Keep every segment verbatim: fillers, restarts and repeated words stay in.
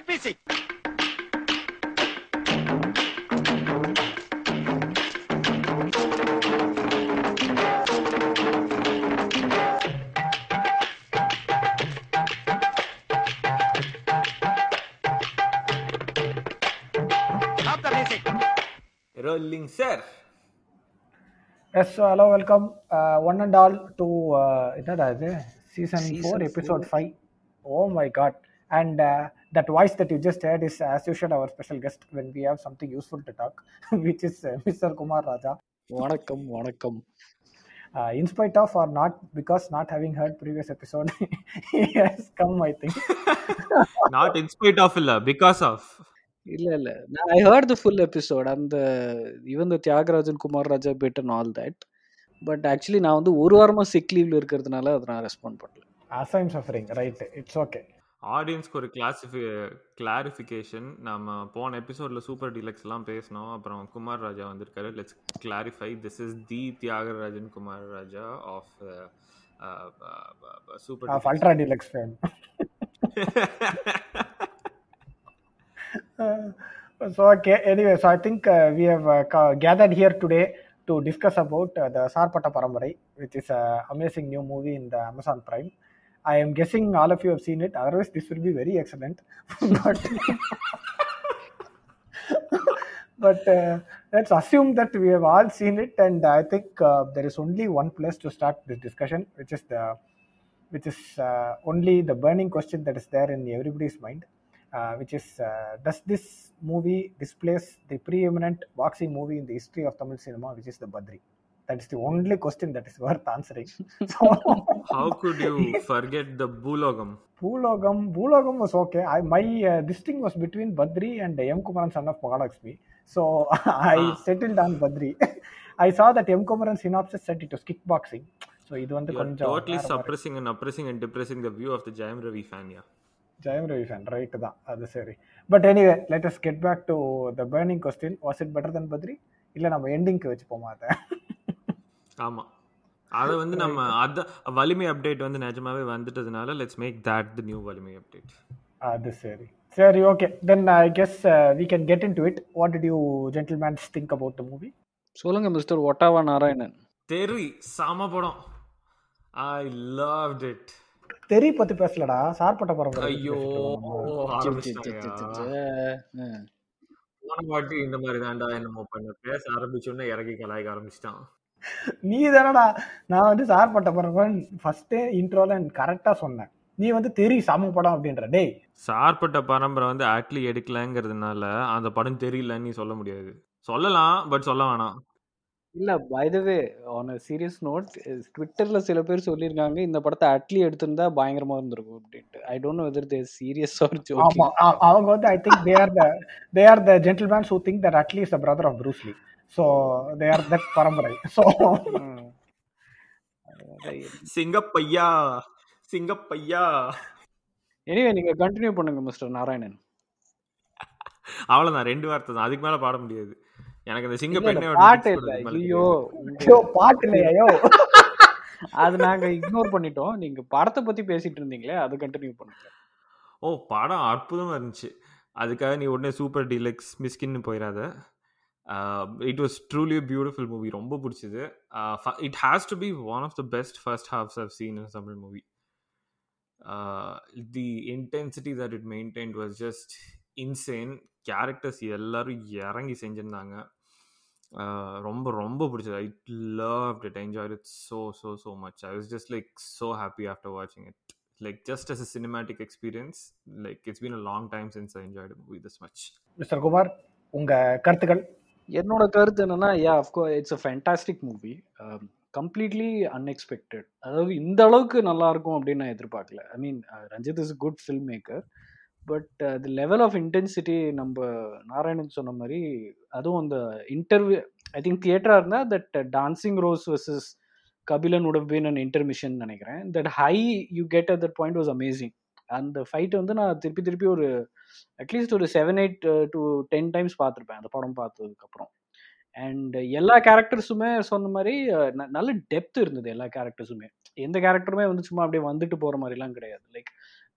music. Stop the music. Rolling, sir. Yes, so hello, welcome uh, one and all to uh, என்னடா இது season Season four episode four. five. Oh my god. And uh, that voice that you just heard is as usual our special guest when we have something useful to talk, which is uh, Mister Kumar Raja. வணக்கம் வணக்கம் Uh, in spite of or not because not having heard previous episode, he has come, I think. Not in spite of illa, because of. இல்ல இல்ல I heard the full episode அந்த even the Thiyagarajan Kumar Raja bit and all that but actually நான் வந்து ஒரு வாரமா sick லீவ்ல இருக்கிறதுனால அதை நான் ரெஸ்பாண்ட் பண்ணல. As I'm suffering, right? It's okay. ஆடியன்ஸ்க்கு ஒரு கிளாசிஃபி கிளாரிஃபிகேஷன். நம்ம போன எபிசோட்ல சூப்பர் டீலக்ஸ் எல்லாம் பேசணும். அப்புறம் குமார் ராஜா வந்திருக்காரு. Let's clarify, this is the Thiyagarajan Kumar Raja of super Of Ultra Deluxe fan. Uh, so okay, anyway, so I think uh, we have uh, ca- gathered here today to discuss about uh, the Sarpata Parambarai, which is an amazing new movie in the Amazon Prime. I am guessing all of you have seen it, otherwise this will be very excellent. but but uh, let's assume that we have all seen it, and I think uh, there is only one place to start this discussion, which is the which is uh, only the burning question that is there in everybody's mind, uh, which is uh, does this movie displace the preeminent boxing movie in the history of Tamil cinema, which is the Badri? That is the only question that is worth answering. So, How could you forget the Boologam? Boologam, Boologam was okay. I, my uh, this thing was between Badri and M. Kumaran, son of Mahalakshmi. So I Ah. settled on Badri. I saw that M. Kumaran synopsis said it was kickboxing. So இது வந்து You're கொஞ்சம் totally வேற மாதிரி. suppressing and oppressing and depressing the view of the Jayam Ravi fan, yeah. Jayam Ravi fan right தான், அது சரி. But anyway let us get back to the burning question, was it better than Badri? இல்லை நம்ம எண்டிங்க்கு வச்சு போமா அதை? ஆமா, அதை வந்து நம்ம அத வலிமை அப்டேட் வந்து நிஜமாவே வந்துட்டதுனால let's make that the new Valimai update. அது சரி சரி okay, then I guess we can get into it. What did you gentlemens think about the movie? சொல்லுங்க மிஸ்டர் ஒட்டாவா நாராயணன். தெரி சம படம். I loved it. தெரி பத்தி பேசலடா, சார்பட்ட பரம்பரை. ஐயோ சி, சி, சி, சி, சி, சி. ஆ. போன வாட்டி இந்த மாதிரி தான்டா என்னமோ பண்ண பேச ஆரம்பிச்சோன்னே இறங்கி கலாய்க்க ஆரம்பிச்சிட்டான். நீ தானடா, நான் வந்து சார்பட்ட பரம்பரை ஃபர்ஸ்டே இன்ட்ரோல கரெக்டா சொன்னேன், நீ வந்து தெரி சம படம் அப்படின்ற. டேய், சார்பட்ட பரம்பரை வந்து ஆக்ட்லி எடுக்கலங்கிறதுனால அந்த படம் தெரியலன்னு நீ சொல்ல முடியாது. சொல்லலாம், பட் சொல்ல வேணாம். இல்ல by the way on serious note, ட்விட்டர்ல சில பேர் சொல்லியிருக்காங்க இந்த படத்தை அட்லி எடுத்திருந்தா பயங்கரமா இருந்திருக்கும் அப்படின்ட்டு. I don't know whether they serious are ஆமா, ஜோக்கிங். அ- அவங்க வந்து I think they are the they are the gentlemens who think that Atlee is the brother of Bruce Lee. So they are that பரம்பரை. ஸோ சிங்கப்பையா சிங்கப்பையா anyway நீங்க continue பண்ணுங்க mister Narayanan. அவ்வளவுதான், ரெண்டு வார்த்தை தான், அதுக்கு மேல பாட முடியாது. எனக்கு அந்த சிங்க இல்ல இல்ல பெண்ணோட பாட்டு இல்ல, ஐயோ உங்க ஐயோ பாட்டு இல்லையோ. அது நாங்க இக்னோர் பண்ணிட்டோம். நீங்க படத்தை பத்தி பேசிட்டு இருந்தீங்களே, அது கண்டினியூ பண்ணுங்க. ஓ, படம் அற்புதமா இருந்துச்சு. அதுக்காக நீ உடனே சூப்பர் டீலக்ஸ் மிஸ்கின்னு போயிடாத. It was truly beautiful movie. ரொம்ப பிடிச்சது. It has to be one of the best first halfs I've seen in Tamil movie. The intensity that it maintained was just insane. Characters எல்லாரும் இறங்கி செஞ்சிருந்தாங்க. Uh, ரொம்ப ரொம்ப பிடிச்சது. I loved it. I enjoyed it so so so much. I was just like so happy after watching it. Like just as a cinematic experience, like it's been a long time since I enjoyed a movie this much. Mister Kumar, உங்க கருத்துக்கள்? என்னோட கருத்து என்னன்னா, yeah of course it's a fantastic movie. Completely unexpected. அதாவது இந்த அளவுக்கு நல்லா இருக்கும் அப்படின்னு நான் எதிர்பார்க்கல. I mean Ranjith is good film maker, but the level of intensity நம்ம நாராயணன் சொன்ன மாதிரி, அதுவும் அந்த இன்டர்வியூ ஐ திங்க் தியேட்டரா இருந்தா that dancing Rose versus Kabilan would have been an intermission நினைக்கிறேன். That high you get at that point was amazing. அந்த fight வந்து நான் திருப்பி திருப்பி ஒரு அட்லீஸ்ட் ஒரு seven eight to ten times பார்த்துருப்பேன் அந்த படம் பார்த்ததுக்கப்புறம். அண்ட் எல்லா கேரக்டர்ஸுமே சொன்ன மாதிரி அஹ், ந- நல்ல டெப்த் இருந்தது. எல்லா கேரக்டர்ஸுமே, எந்த கேரக்டருமே வந்து சும்மா அப்படியே வந்துட்டு போகிற மாதிரிலாம் கிடையாது. Like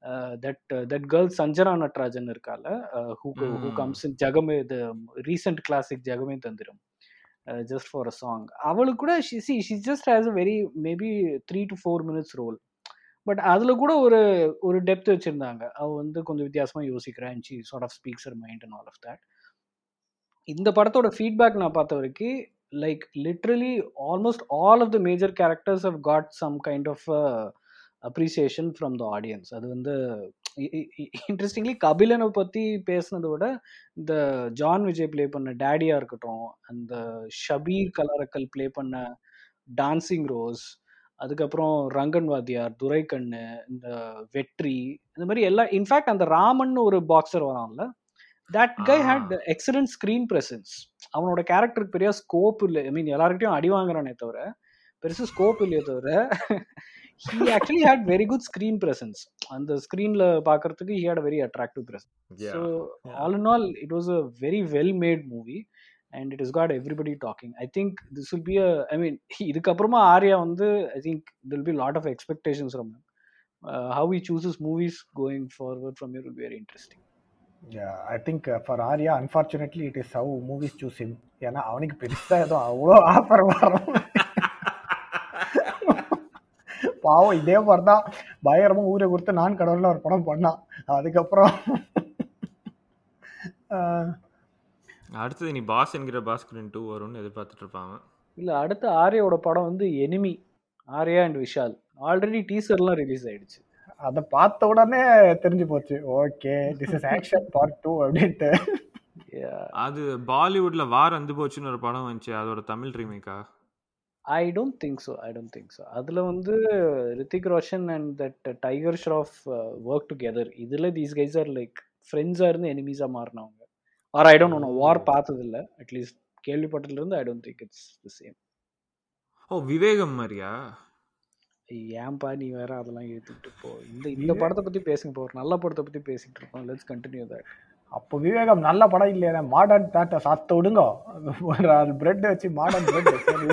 that that girl Sanjana Natarajan இருக்கால, who who hmm. Comes in Jagame the recent classic Jagame Thandhiram just for a song. அவளுக்கு கூட she she she just has a very maybe three to four minutes role. But அதில் கூட ஒரு ஒரு டெப்த் வச்சுருந்தாங்க. அவள் வந்து கொஞ்சம் வித்தியாசமாக யோசிக்கிறேன், she sort of speaks her mind and all of that. இந்த படத்தோட ஃபீட்பேக் நான் பார்த்த வரைக்கும் like literally almost all of the major characters have got some kind of appreciation from the audience. அது வந்து இன்ட்ரெஸ்டிங்லி கபிலனை பற்றி பேசுனதை விட இந்த ஜான் விஜய் ப்ளே பண்ண டேடியாக இருக்கட்டும், அந்த ஷபீர் கலரக்கல் ப்ளே பண்ண டான்சிங் ரோஸ், அதுக்கப்புறம் ரங்கன் வாத்தியார், துரைக்கண்ணு, இந்த வெற்றி, இந்த மாதிரி எல்லா இன்ஃபேக்ட் அந்த ராமன் ஒரு பாக்ஸர் வரான்ல, that guy had excellent screen presence. அவனோட கேரக்டருக்கு பெரிய ஸ்கோப் இல்லை. ஐ மீன் எல்லாருக்கிட்டையும் அடி வாங்குறானே தவிர பெருசு ஸ்கோப் இல்லையே தவிர he actually had very good screen presence. அந்த ஸ்க்ரீனில் பார்க்கறதுக்கு he had a very attractive presence. Yeah. So Yeah. all in all it was a very well made movie and it has got everybody talking. I think this will be a, I mean இதுக்கப்புறமா ஆர்யா வந்து I think there will be a lot of expectations from him. Uh, how he chooses movies going forward from here will be very interesting. Yeah, I think uh, for Arya, unfortunately, it is how movies choose him. ஏன்னா அவனுக்கு பெருசா ஏதோ அவ்வளோ offer வரும். பாவம் இதே மாதிரி தான் பயங்கரமா ஊரை கொடுத்து நான் கடவுள்ல ஒரு படம் பண்ணான். அதுக்கப்புறம் அடுத்தது நீ பாஸ் என்கிற பாஸ்கரன் டூ வரும்னு எதிர்பார்த்துட்டு இருப்பாங்க. இல்லை, அடுத்த ஆர்யாவோட படம் வந்து Enemy, Arya and Vishal. Already டீசர்லாம் ரிலீஸ் ஆயிடுச்சு. அதை பார்த்த உடனே தெரிஞ்சு போச்சு, okay this is action part two அப்படின்ட்டு. அது பாலிவுட்ல வார் வந்து போச்சுன்னு ஒரு படம் வந்துச்சு, அதோட தமிழ் ரீமேக்கா? I don't think so I don't think so அதில் வந்து Hrithik Roshan and that Tiger Shroff work together. இதில் தீஸ் கைஸ் ஆர் லைக் ஃப்ரெண்ட்ஸாக இருந்து எனிமீஸாக மாறினவங்க. Or I don't know, War பார்த்ததில்ல, அட்லீஸ்ட் கேள்விப்பட்டதுலேருந்து I don't think it's the same. ஓ விவேகம் மாதிரியா? ஏன்பா நீ வேற அதெல்லாம் எடுத்துக்கிட்டு போ. இந்த இந்த படத்தை பற்றி பேசுங்க, போ, ஒரு நல்ல படத்தை பற்றி பேசிக்கிட்டு இருக்கோம். Let's continue that. அப்போ விவேகம் நல்ல படம் இல்லையா? மாடர்ன் பேட்டை சாத்த விடுங்க, ஒரு பிரெட் வச்சு மாடர்ன் பிரெட் சரி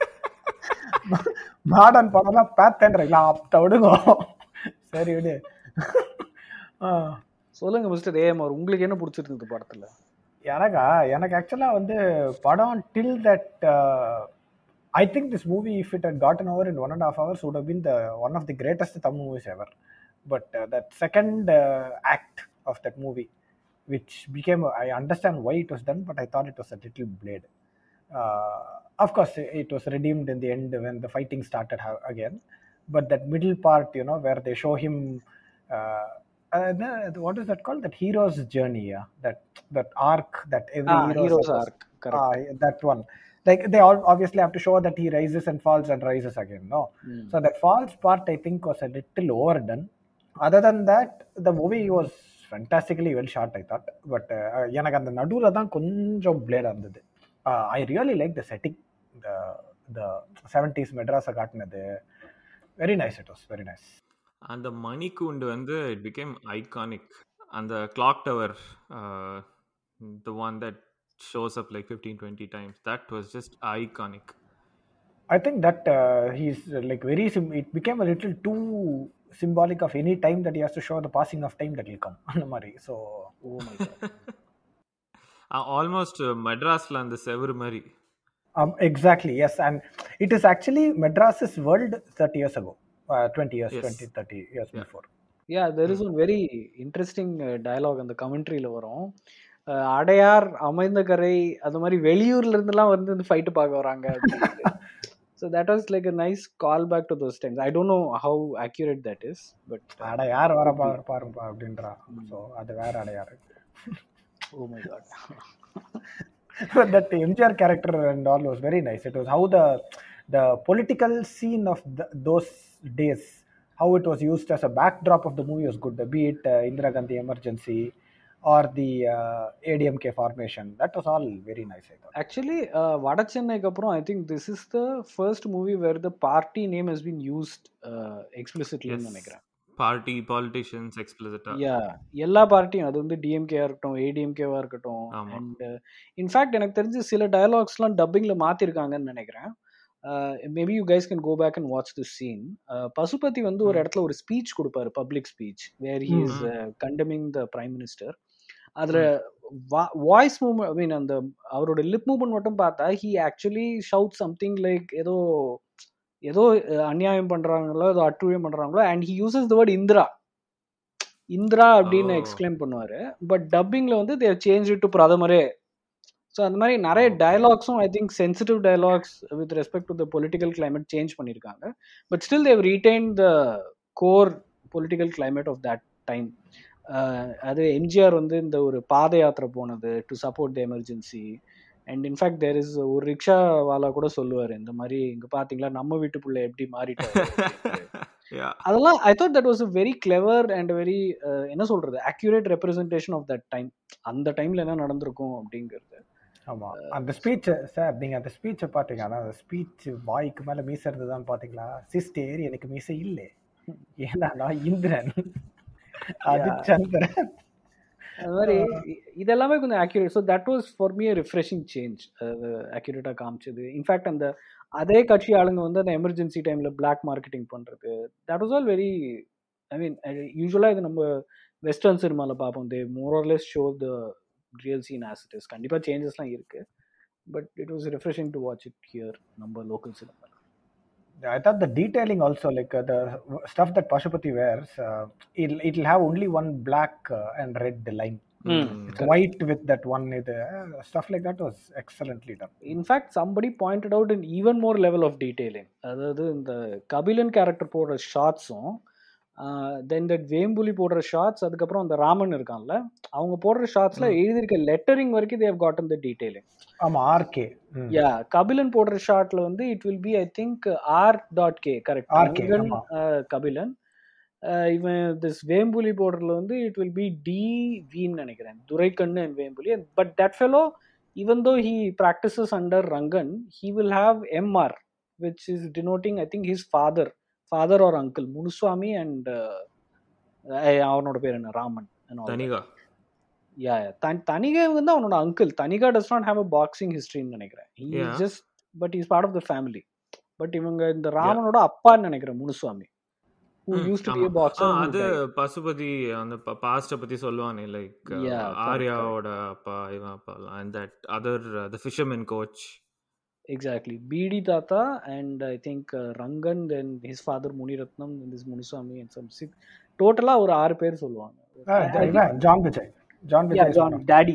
மாடர்ன் படம் தான் பேத்தேன்றீங்களா? அப்ப விடுங்க, சரி விடு. சொல்லுங்க மிஸ்டர் ஏஎம்ஆர், உங்களுக்கு என்ன பிடிச்சிருந்தது படத்துல? எனக்கா எனக்கு ஆக்சுவலா வந்து படம் till that I think this movie, if it had gotten over in one and a half hours, would have been the one of the greatest Tamil movies ever. But uh, that second uh, act of that movie, which became, I understand why it was done, but I thought it was a little blade. Uh, of course, it was redeemed in the end when the fighting started ha- again. But that middle part, you know, where they show him, uh, uh, what is that called? That hero's journey, yeah. That that arc, that every ah, hero hero's arc, correct. Uh, that one. Like they all obviously have to show that he rises and falls and rises again, no? Mm. So that falls part I think was a little overdone. Other than that, the movie was fantastically well shot, I thought. But எனக்கு அந்த நடுவுல தான் கொஞ்சம் பிளேடா இருந்தது. I really like the setting, the the seventies மெட்ராஸை காட்டினது. Very nice, it was very nice. அந்த மணிக்கூண்டு வந்து it became iconic. அந்த clock tower, uh, the one that shows up like fifteen twenty times, that was just iconic. I think that uh, he's uh, like very sim- it became a little too symbolic of any time that he has to show the passing of time that will come அந்த மாதிரி. So oh my god. uh, almost uh, Madrasla and the sever mari. Um, exactly, yes. And it is actually Madras's world thirty years ago, uh, twenty years, yes. twenty, thirty years yeah. before. Yeah, there is a very interesting uh, dialogue அந்த கமெண்ட்ரியில் வரும். அடையார் அமைந்த கரை அந்த மாதிரி வெளியூர்ல இருந்துலாம் வந்து இந்த ஃபைட்டு பார்க்க வராங்க. So that was like a nice call back to those times. I don't know how accurate that is, but Adyar வர பாருப்பா அப்படின்றா. So அது வேற Adyar. Oh my god. That M G R character and all was very nice. It was how the the political scene of the, those days, how it was used as a backdrop of the movie was good. Be it uh, Indira Gandhi emergency or the uh, A D M K formation, that was all very nice, I thought. Actually, uh, Vada Chennai kappuram, I think this is the first movie where the party name has been used uh, explicitly. Yes. nu nenikiren party politicians explicit. Yeah, எல்லா பார்ட்டியும், அது வந்து D M K ஆ இருக்கட்டும், A D M K வா இருக்கட்டும். And uh, in fact எனக்கு தெரிஞ்சு சில டயலாக்ஸ்லாம் டப்பிங்ல மாத்திருக்காங்கன்னு நினைக்கிறேன். Maybe you guys can go back and watch the scene. Pasupathi வந்து ஒரு ம். இடத்துல ஒரு ஸ்பீச் கொடுப்பாரு, public speech, where he hmm. Is hmm. Condemning the prime minister. அதுல ம். வாய்ஸ் மூவ்மெண்ட், ஐ மீன் அந்த அவரோட லிப் மூவ்மெண்ட் மட்டும் பார்த்தா he actually shout something like ஏதோ ஏதோ அஹ், அநியாயம் பண்றாங்களோ ஏதோ அட்டுழியம் பண்றாங்களோ, and he uses the word Indira Indira ஓ அப்படின்னு எக்ஸ்பிளைன் பண்ணுவாரு. பட் டப்பிங்ல வந்து தேவ் சேஞ்ச் இட் டு பிரதமரே. ஸோ அந்த மாதிரி நிறைய ஓகே டயலாக்ஸும் I think sensitive dialogues with respect to the political climate change பண்ணியிருக்காங்க. But still they retain the core political climate of that time. அது எம்ஜிஆர் வந்து இந்த ஒரு பாத யாத்திரை போனது to support the emergency. And in fact there is ஒரு rickshaw வாலா கூட சொல்லுவார், இந்த மாதிரி இங்க பாத்தீங்களா நம்ம வீட்டு பிள்ளை எப்படி மாறிட்டாரு அப்படின்ட்டு. யா அதெல்லாம் I thought that was a very clever and very என்ன சொல்றது accurate representation of that time. அந்த டைம்ல என்ன நடந்திருக்கும் அப்படிங்கிறது. ஆமா, அந்த ஸ்பீச் சார், நீங்க அந்த ஸ்பீச்சை பாத்தீங்க, ஆனா அந்த ஸ்பீச் வாய்க்கு மேல மீசை இருந்ததுதான் பாத்தீங்களா? சிஸ்டர் எனக்கு மீசை இல்லை, ஏன்னா நான் இந்திரன், அது Yeah. சந்திரன். அது மாதிரி இ- இதெல்லாமே கொஞ்சம் accurate. So that was for me refreshing change, அக்யூரேட்டாக காமிச்சது. இன்ஃபேக்ட் அந்த அதே கட்சி ஆளுங்க வந்து அந்த எமர்ஜென்சி டைமில் பிளாக் மார்க்கெட்டிங் பண்ணுறது, that was all very, I mean யூஸ்வலாக இது நம்ம வெஸ்டர்ன் சினிமாவில் பார்ப்போம், they more or less show the real scene as it is. கண்டிப்பாக சேஞ்சஸ்லாம் இருக்குது, but it was refreshing to watch it here நம்ம local cinema. I thought the detailing also, like uh, the stuff that Pashupati wears, uh, it'll, it'll have only one black uh, and red line. It's white with that one. It, uh, stuff like that was excellently done. In fact somebody pointed out in even more level of detailing. அதாவது இந்த Kabilan character போடுற ஷார்ட்ஸும் தென் that Vembuli போடுற shorts, அதுக்கப்புறம் அந்த ராமன் இருக்கான்ல அவங்க போடுற ஷார்ட்ஸ்ல எழுதியிருக்க லெட்டரிங் வரைக்கும் தேவ் காட்டன் த டீடைலிங். ஆமா, ஆர்கே. யா, கபிலன் போடுற ஷார்ட்ல வந்து it will be I think R dot K correct, RK, ஆமா. கபிலன். அஹ் இவன் திஸ் வேம்புலி போடுறதுல வந்து இட் வில் பி டி வின்னு நினைக்கிறேன், Duraikannu and Vembuli. But that fellow even though he practices under Rangan, he will have M R, which is denoting I think his father father or uncle Munuswami and அவனோட பேர் என்ன ராமன் தனிகா. யா தனிகா வந்து அவனோட uncle. Thanika does not have a boxing ஹிஸ்டரின்னு நினைக்கிறேன். he is just but he is part of the family. But இவங்க இந்த ராமனோட அப்பான்னு நினைக்கிறேன் Munuswamy, who used to be a boxer. அது பசுபதி அந்த பாஸ்ட பத்தி சொல்லுவானே, லைக் ஆர்யாவோட அப்பா இவன் அப்பா, and that other uh, the fisherman coach. Exactly, பிடி தாத்தா and I think uh, Rangan, then his father Muniratnam, and this Munuswami and some six, டோட்டலா ஒரு ஆறு பேர் சொல்லுவாங்க. John Vijay, John Vijay, John daddy.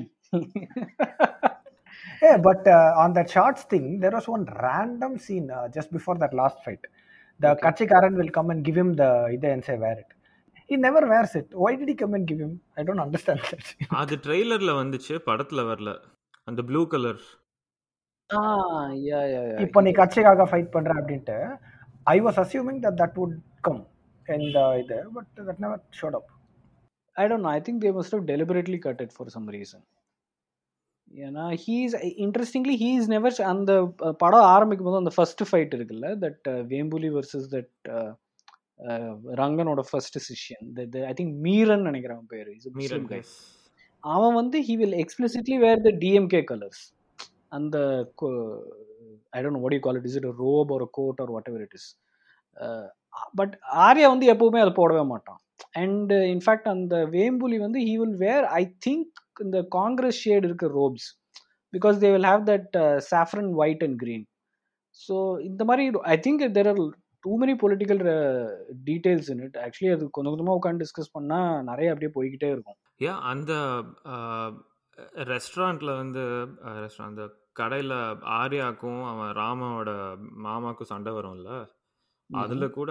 Yeah, but uh, on that shorts thing, there was one random scene uh, just before that last fight. The okay. Kachikaran will come and give him the ida and say wear it. He never wears it. Why did he come and give him? I don't understand that. அது ட்ரெய்லர்ல வந்துச்சு, படத்துல வரல. அந்த blue colour. ஆ யா யா யா. இப்போ நீ கட்சிக்காக fight பண்ற அப்படினு I was assuming that that would come in the ida, but that never showed up. I don't know. I think they must have deliberately cut it for some reason. ஏன்னா he's interestingly he's never, அந்த படம் ஆரம்பிக்கும் போது அந்த first fight இருக்குல்ல, that Vembuli versus that ரங்கனோட first சிஷ்யன், I think Meeran நினைக்கிறேன் அவன் பேரு, இஸ் முஸ்லிம் கை. அவன் வந்து he will explicitly wear the DMK colours. அந்த I don't know what you call it, is it a robe or a coat or whatever it is. But Arya வந்து எப்பவுமே அதை போடவே மாட்டான். அண்ட் இன்ஃபேக்ட் அந்த வேம்புலி வந்து he will wear I think இந்த Congress shade இருக்க robes, because they will have that saffron white and green. So இந்த மாதிரி I think there are too many political details in it. Actually அது கொஞ்சம் கொஞ்சமாக உட்காந்து டிஸ்கஸ் பண்ணால் நிறைய அப்படியே போய்கிட்டே இருக்கும். யா, அந்த ரெஸ்டாரண்ட்ல வந்து ரெஸ்டாரண்ட் அந்த கடையில் ஆர்யாக்கும் அவன் ராமோட மாமாக்கும் சண்டை வரும்ல, அதுல கூட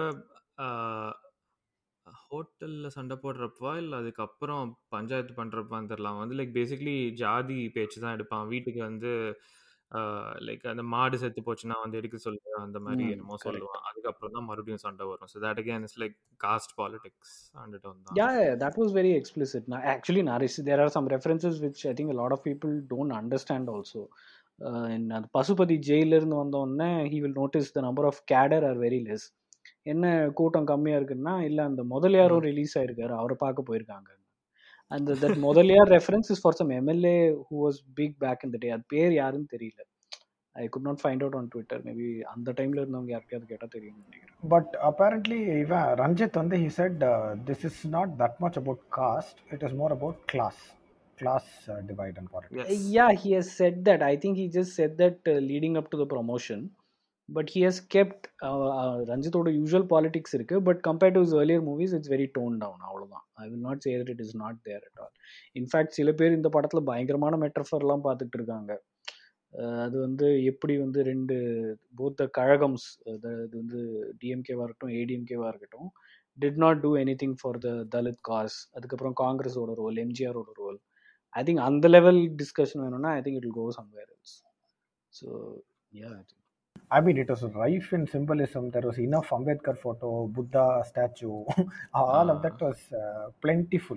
ஹோட்டல்ல சண்டை போடுறப்பா இல்லை அதுக்கப்புறம் பஞ்சாயத்து பண்றப்பான்னு தெரியலாம், வந்து லைக் பேசிக்லி ஜாதி பேச்சு தான் எடுப்பான். வீட்டுக்கு வந்து லைக் அந்த மாடு செத்து போச்சுன்னா வந்து எடுக்க சொல்லு, அந்த மாதிரி என்னமோ சொல்லுவான். அதுக்கப்புறம் தான் மறுபடியும் சண்டை வரும். So that again is like caste politics ஆண்டுட்டு வந்தான். Yeah, yeah, that was very explicit. Now, actually, Naresh, there are some references which I think a lot of people don't understand also. Uh, in uh, Pasupati jail இருந்து வந்த உடனே he will notice the number of cadre are very less. என்ன கூட்டம் கம்மியா இருக்குன்னா, இல்ல அந்த முதலியாரும் release ஆயிருக்காரு, அவரை பார்க்க போயிருக்காங்க. அந்த that Mudaliar reference is for some MLA who was big back in the day. அது பேர் யாருன்னு தெரியல. I could not find out on Twitter. Maybe அந்த டைம்ல இருந்தவங்க யாருக்கையாவது கேட்டால் தெரியும்னு நினைக்கிறேன். But apparently, even Ranjit வந்து he said uh, this is not that much about caste. It is more about class, class uh, divide and politics. Yes. Yeah, he has said that. I think he just said that uh, leading up to the promotion. But he has kept uh, uh, Ranjitoda usual politics இருக்கு. But compared to his earlier movies, it's very toned down. அவ்வளோதான். I will not say that it is not there at all. In fact, சில பேர் இந்த படத்தில் பயங்கரமான மெட்டர்ஃபர்லாம் பார்த்துட்டு இருக்காங்க. அஹ் அது வந்து எப்படி வந்து ரெண்டு போத்த கழகம்ஸ், அது வந்து டிஎம்கேவாக இருக்கட்டும் ஏடிஎம்கேவாக இருக்கட்டும், did not do anything for the Dalit cause. அதுக்கப்புறம் காங்கிரஸோட ரோல், எம்ஜிஆரோட ரோல். ஐ திங்க் அந்த லெவல் டிஸ்கஷன் வேணும்னா I think it will go somewhere else. So yeah, I mean, it was rife in symbolism. There was enough Ambedkar photo, Buddha statue. All of that was uh, plentiful.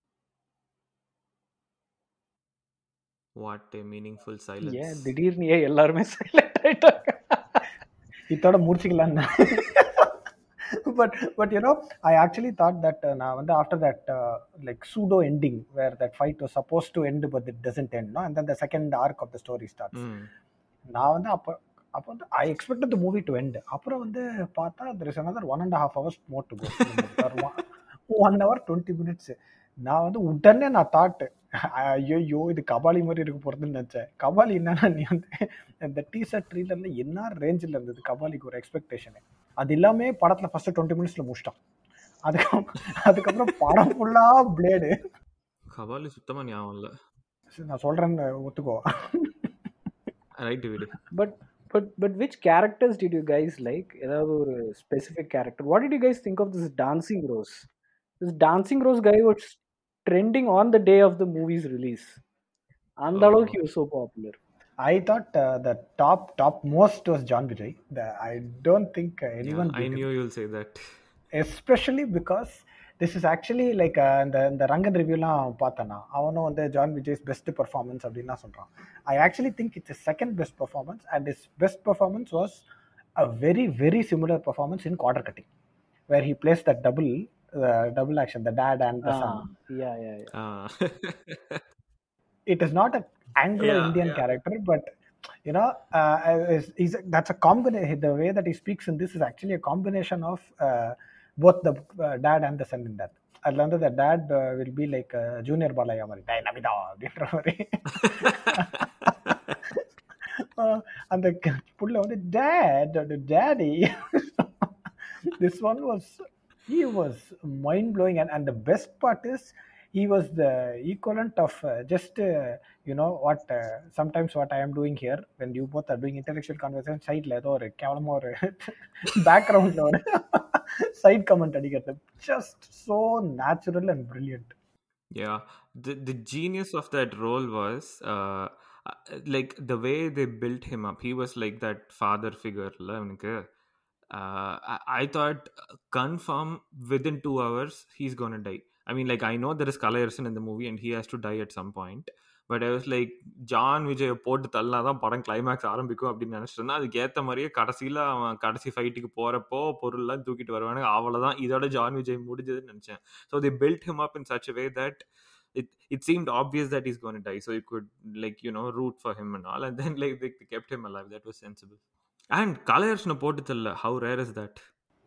What a meaningful silence. ஏன் திடீர்னு ஏன் எல்லாருமே silent ஆயிட்டாங்க? இதோட முடிச்சுக்கலாம். but but you know, I actually thought that uh, na vanda after that uh, like pseudo ending where that fight was supposed to end but it doesn't end, no, and then the second arc of the story starts. na vanda appo appo வந்து I expected the movie to end. அப்புறம் வந்து பார்த்தா there is another one and a half hours more to go. one hour twenty minutes. நான் வந்து உடனே நான் thought ஐயோ இது கபாலி மாதிரி இருக்க போறதுன்னு நினைச்சேன். கபாலி என்னன்னா, நீ வந்து இந்த டீசர்ட் ட்ரீலர்ல என்ன ரேஞ்சில் இருந்தது கபாலிக்கு ஒரு எக்ஸ்பெக்டேஷனு, அது எல்லாமே படத்துல ஃபர்ஸ்ட் டுவெண்ட்டி மினிட்ஸ்ல முடிச்சிட்டான். அதுக்கப்புறம் அதுக்கப்புறம் படம் ஃபுல்லா பிளேடு. கபாலி சுத்தமா ஞாபகம் இல்ல. நான் சொல்றேன்னு ஒத்துக்கோ. ரைட் விடு. But but but which characters did you guys like? ஏதாவது ஒரு specific character? What did you guys think of this dancing Rose? This dancing Rose guy was trending on the day of the movie's release. And Oh. அளவுக்கு he was so popular. I thought uh, the top top most was John Vijay. The, I don't think uh, anyone Yeah, I beat him. knew you'll say that. Especially because this is actually like uh, இந்த இந்த ரங்கன் ரிவ்யூலாம் பார்த்தேன்னா அவனும் வந்து John Vijay's best performance அப்படின்னு சொல்றான். I actually think it's his second best performance, and his best performance was a very very similar performance in Quarter Cutting, where he plays that double uh, double action, the dad and the Ah, son. yeah, yeah, yeah. Ah. It is not an Anglo-Indian Yeah, yeah. character, but you know, uh, is, is that's a combination. The way that he speaks in this is actually a combination of uh, both the uh, dad and the son in that. அதுல வந்து the dad uh, will be like uh, junior Balaiah மாதிரி tie Namitha அப்படின்ற மாதிரி. அந்த புள்ள வந்து dad daddy. This one was he was mind blowing, and, and the best part is he was the equivalent of uh, just uh, you know what uh, sometimes what I am doing here when you both are doing intellectual conversation side la or கேவலமா ஒரு background la ஒரு side comment அடிக்கிறது, just so natural and brilliant. Yeah, the the genius of that role was uh, uh, like the way they built him up. He was like that father figure la அவனுக்கு. Uh, I, I thought uh, confirm within two hours he's gonna die. I mean, like, I know there is Kala Ersan in the movie and he has to die at some point, but I was like, John Vijay போட்டு தள்ளினாதான் படம் climax ஆரம்பிக்கும் அப்படின்னு நினைச்சிட்டு அதுக்கு ஏற்ற மாதிரியே கடைசியில் அவன் கடைசி ஃபைட்டுக்கு போகிறப்போ பொருள்லாம் தூக்கிட்டு வருவானுங்க. அவ்வளோதான், இதோட ஜான் விஜய் முடிஞ்சதுன்னு நினச்சேன். So they built him up in such a way that it it seemed obvious that he's going to die, so you could, like, you know, root for him and all, and then like they kept him alive. That was sensible. And Kala Ersan போட்டு தள்ள, how rare is that?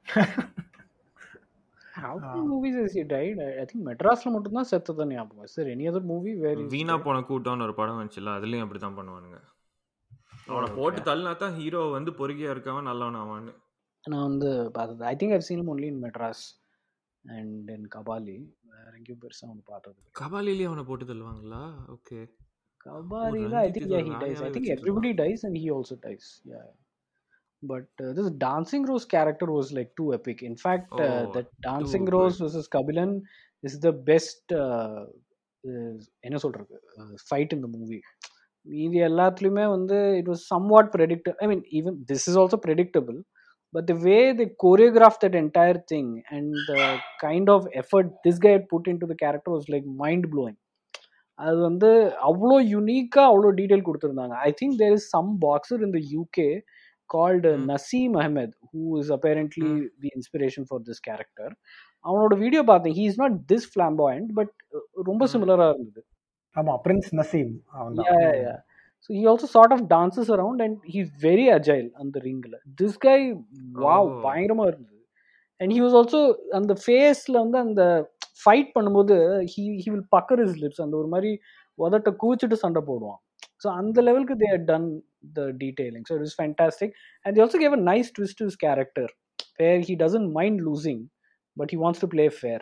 How many movies has he died? I, I think மெட்ராஸ்ல மட்டும் தான் செத்ததா ஞாபகம். Is there any other movie where he's Veena dead? போன கூட்டம்னு ஒரு படம் வந்துச்சுல, அதுலயும் அப்படித்தான் பண்ணுவானுங்க. அவனை போட்டு தள்ளினா தான் ஹீரோ வந்து பொறுக்கியா இருக்கவன் நல்லவன் ஆவான்னு. நான் வந்து பார்த்தது, I think I've seen him only in Madras and in Kabali. வேற எங்கேயும் பெருசா அவனை பார்த்தது. கபாலிலேயே அவனை போட்டு தள்ளுவாங்களா? ஓகே. கபாலில I think yeah he dies. I think everybody dies and he also dies. Yeah. But uh, this Dancing Rose character was like too epic. In fact, uh, Oh, that Dancing too Rose good. versus Kabilan is the best uh, uh, என்ன சொல்றது uh, fight in the movie. மீதி எல்லாத்துலயுமே வந்து it was somewhat predictable. I mean, even this is also predictable, but the way they choreographed that entire thing and the kind of effort this guy had put into the character was like mind blowing. அது வந்து அவ்வளோ யூனிக்கா அவ்வளோ detail கொடுத்துருந்தாங்க. I think there is some boxer in the UK called uh, Naseem Ahmed, who is apparently mm. the inspiration for this character. அவனோட video பார்த்தேன். he is not this flamboyant, but uh, ரொம்ப சிமிலரா இருந்தது. ஆமா, Prince Naseem அவன் yeah, yeah, yeah. So he also sort of dances around and he's very agile on the ring. This guy, wow, Oh. பயங்கரமா இருந்தது. And he was also அந்த ஃபேஸ்ல வந்து அந்த ஃபைட் பண்ணும்போது he he will pucker his lips, அந்த ஒரு மாதிரி உதட்ட கூச்சிட்டு சண்டை போடுவான். So அந்த லெவலுக்கு they had done the detailing. So it was fantastic. And they also gave a nice twist to his character where he doesn't mind losing but he wants to play fair.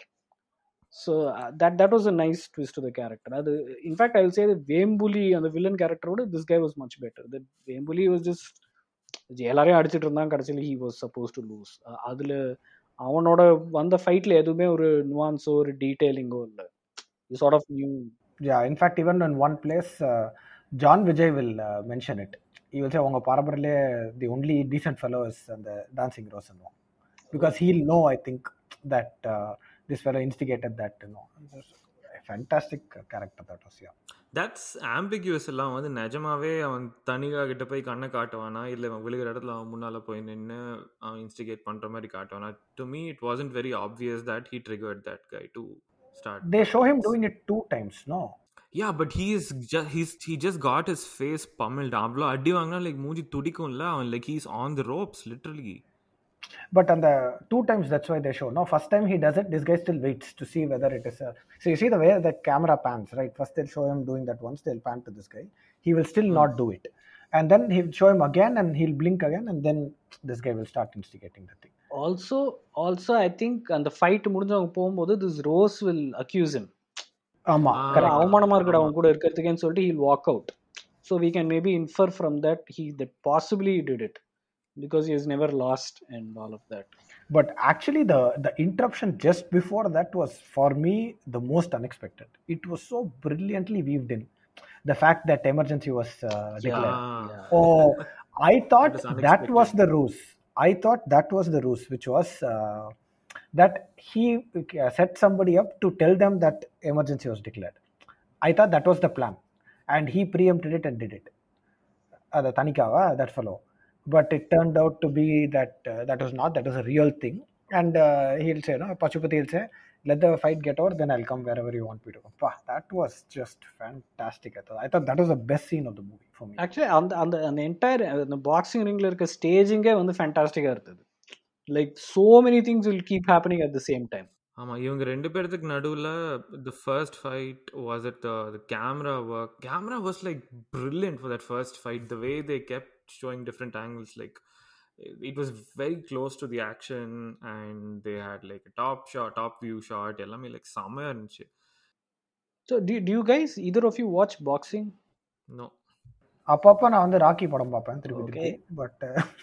So uh, that that was a nice twist to the character. அது in fact I will say that Vembuli அந்த villain character ஓட this guy was much better. That Vembuli was just எல்லாரையும் அடிச்சிட்டு இருந்தான், கடைசியில் he was supposed to lose. அ- அதுல அவனோட வந்த ஃபைட்ல எதுவுமே ஒரு nuance ஒரு டீடைலிங்கோ இல்ல. You sort of knew. Yeah, in fact, even in one place, uh, John Vijay will uh, mention it. He will say, "Onga parabarle the only decent fellow is uh, the dancing Rosen," because he'll know, I think, that uh, this fellow instigated that. You know, It's a fantastic uh, character that was. Yeah, that's ambiguous. எல்லாம் வந்து நிஜமாவே அவன் தனிகா கிட்ட போய் கண்ணை காட்டுவானா, இல்லை அவன் விழுகிற இடத்துல அவன் முன்னால போய் நின்று அவன் இன்ஸ்டிகேட் பண்ற மாதிரி காட்டுவானா? To me it wasn't very obvious that he triggered that guy to start. they show him doing it two times. No, Yeah, but he's just he's he just got his face pummeled. அவ்வளோ அடி வாங்கினா like மூஞ்சி துடிக்கும்ல அவன், like he's on the ropes literally. but on the two times, that's why they show. No, first time he does it, this guy still waits to see whether it is a. So you see the way the camera pans, right? First they'll show him doing that once, they'll pan to this guy. He will still not do it, and then he'll show him again, and he'll blink again, and then this guy will start instigating the thing. Also, also I think அந்த fight முடிஞ்சவங்க போகும்போது this Rose will accuse him. ஆமா, Ah. correct. அவமானமா இருக்கடா அவன் கூட இருக்கிறதுக்குன்னு சொல்லிட்டு he'll walk out. So we can maybe infer from that he that possibly he did it because he has never lost and all of that. But actually, the the interruption just before that was for me the most unexpected. It was so brilliantly weaved in. The fact that emergency was uh, declared. Ah. Oh, I thought That was that unexpected. was the ruse. I thought that was the ruse, which was uh, that he uh, set somebody up to tell them that emergency was declared. I thought that was the plan, and he preempted it and did it. Uh, the Tanikawa, that fellow. But it turned out to be that uh, that was not, that was a real thing. And uh, he'll say, no, Pachupati will say, let the fight get over, then I'll come wherever you want me to come. Pah, that was just fantastic. I thought, I thought that was the best scene of the movie for me. Actually அந்த அந்த அந்த entire அந்த boxing ரிங்ல இருக்க ஸ்டேஜிங்கே வந்து ஃபேண்டாஸ்டிக்கா இருந்தது. Like so many things will keep happening at the same time. ஆமா, இவங்க ரெண்டு பேர்த்துக்கு நடுவில் the first fight was it the the camera work. Camera was like brilliant for that first fight. The way they kept showing different angles, like it was very close to the action, and they had like a top shot, top view shot. எல்லாமே like செமையா இருந்துச்சு. So do, do you guys, either of you watch boxing? No. அப்பப்போ நான் வந்து ராக்கி படம் பார்ப்பேன் திருப்பி Okay. திருப்பி. பட்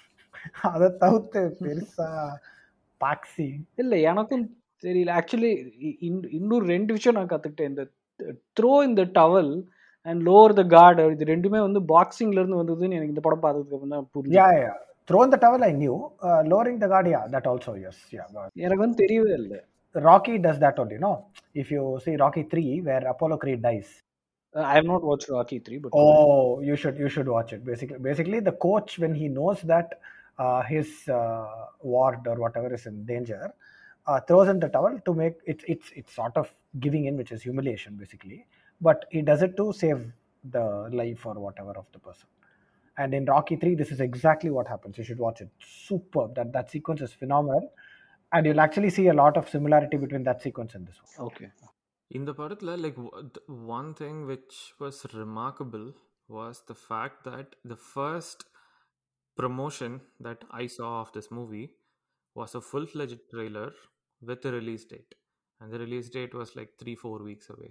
அதை தவிர்த்து பெருசா பாக்ஸி இல்லை எனக்கும் தெரியல. ஆக்சுவலி இன்னொரு ரெண்டு விஷயம் நான் கற்றுக்கிட்டேன். இந்த த்ரோ இந்த towel and lower the guard, இது ரெண்டுமே வந்து பாக்ஸிங்ல இருந்து வந்ததுன்னு எனக்கு இந்த படம் பார்த்ததுக்கு அப்புறம் தான் புரிஞ்சு. யா யா thrown the towel, I knew. Uh, lowering the guard, yeah, that also, yes. Yeah, but எனக்கு வந்து தெரியவே இல்லை. Rocky does that only, no? If you see Rocky three, where Apollo Creed dies. Uh, I have not watched Rocky three, but Oh, you should you should watch it. Basically, basically the coach, when he knows that uh, his uh, ward or whatever is in danger, uh, throws in the towel to make it. It's it's sort of giving in, which is humiliation, basically. But he does it to save the life or whatever of the person. And in Rocky three, this is exactly what happens. You should watch it. Superb. That that sequence is phenomenal, and you'll actually see a lot of similarity between that sequence and this one. okay. இந்த படத்தில் like one thing which was remarkable was the fact that the first promotion that I saw of this movie was a full fledged trailer with release date. அந்த release date was like three four weeks away.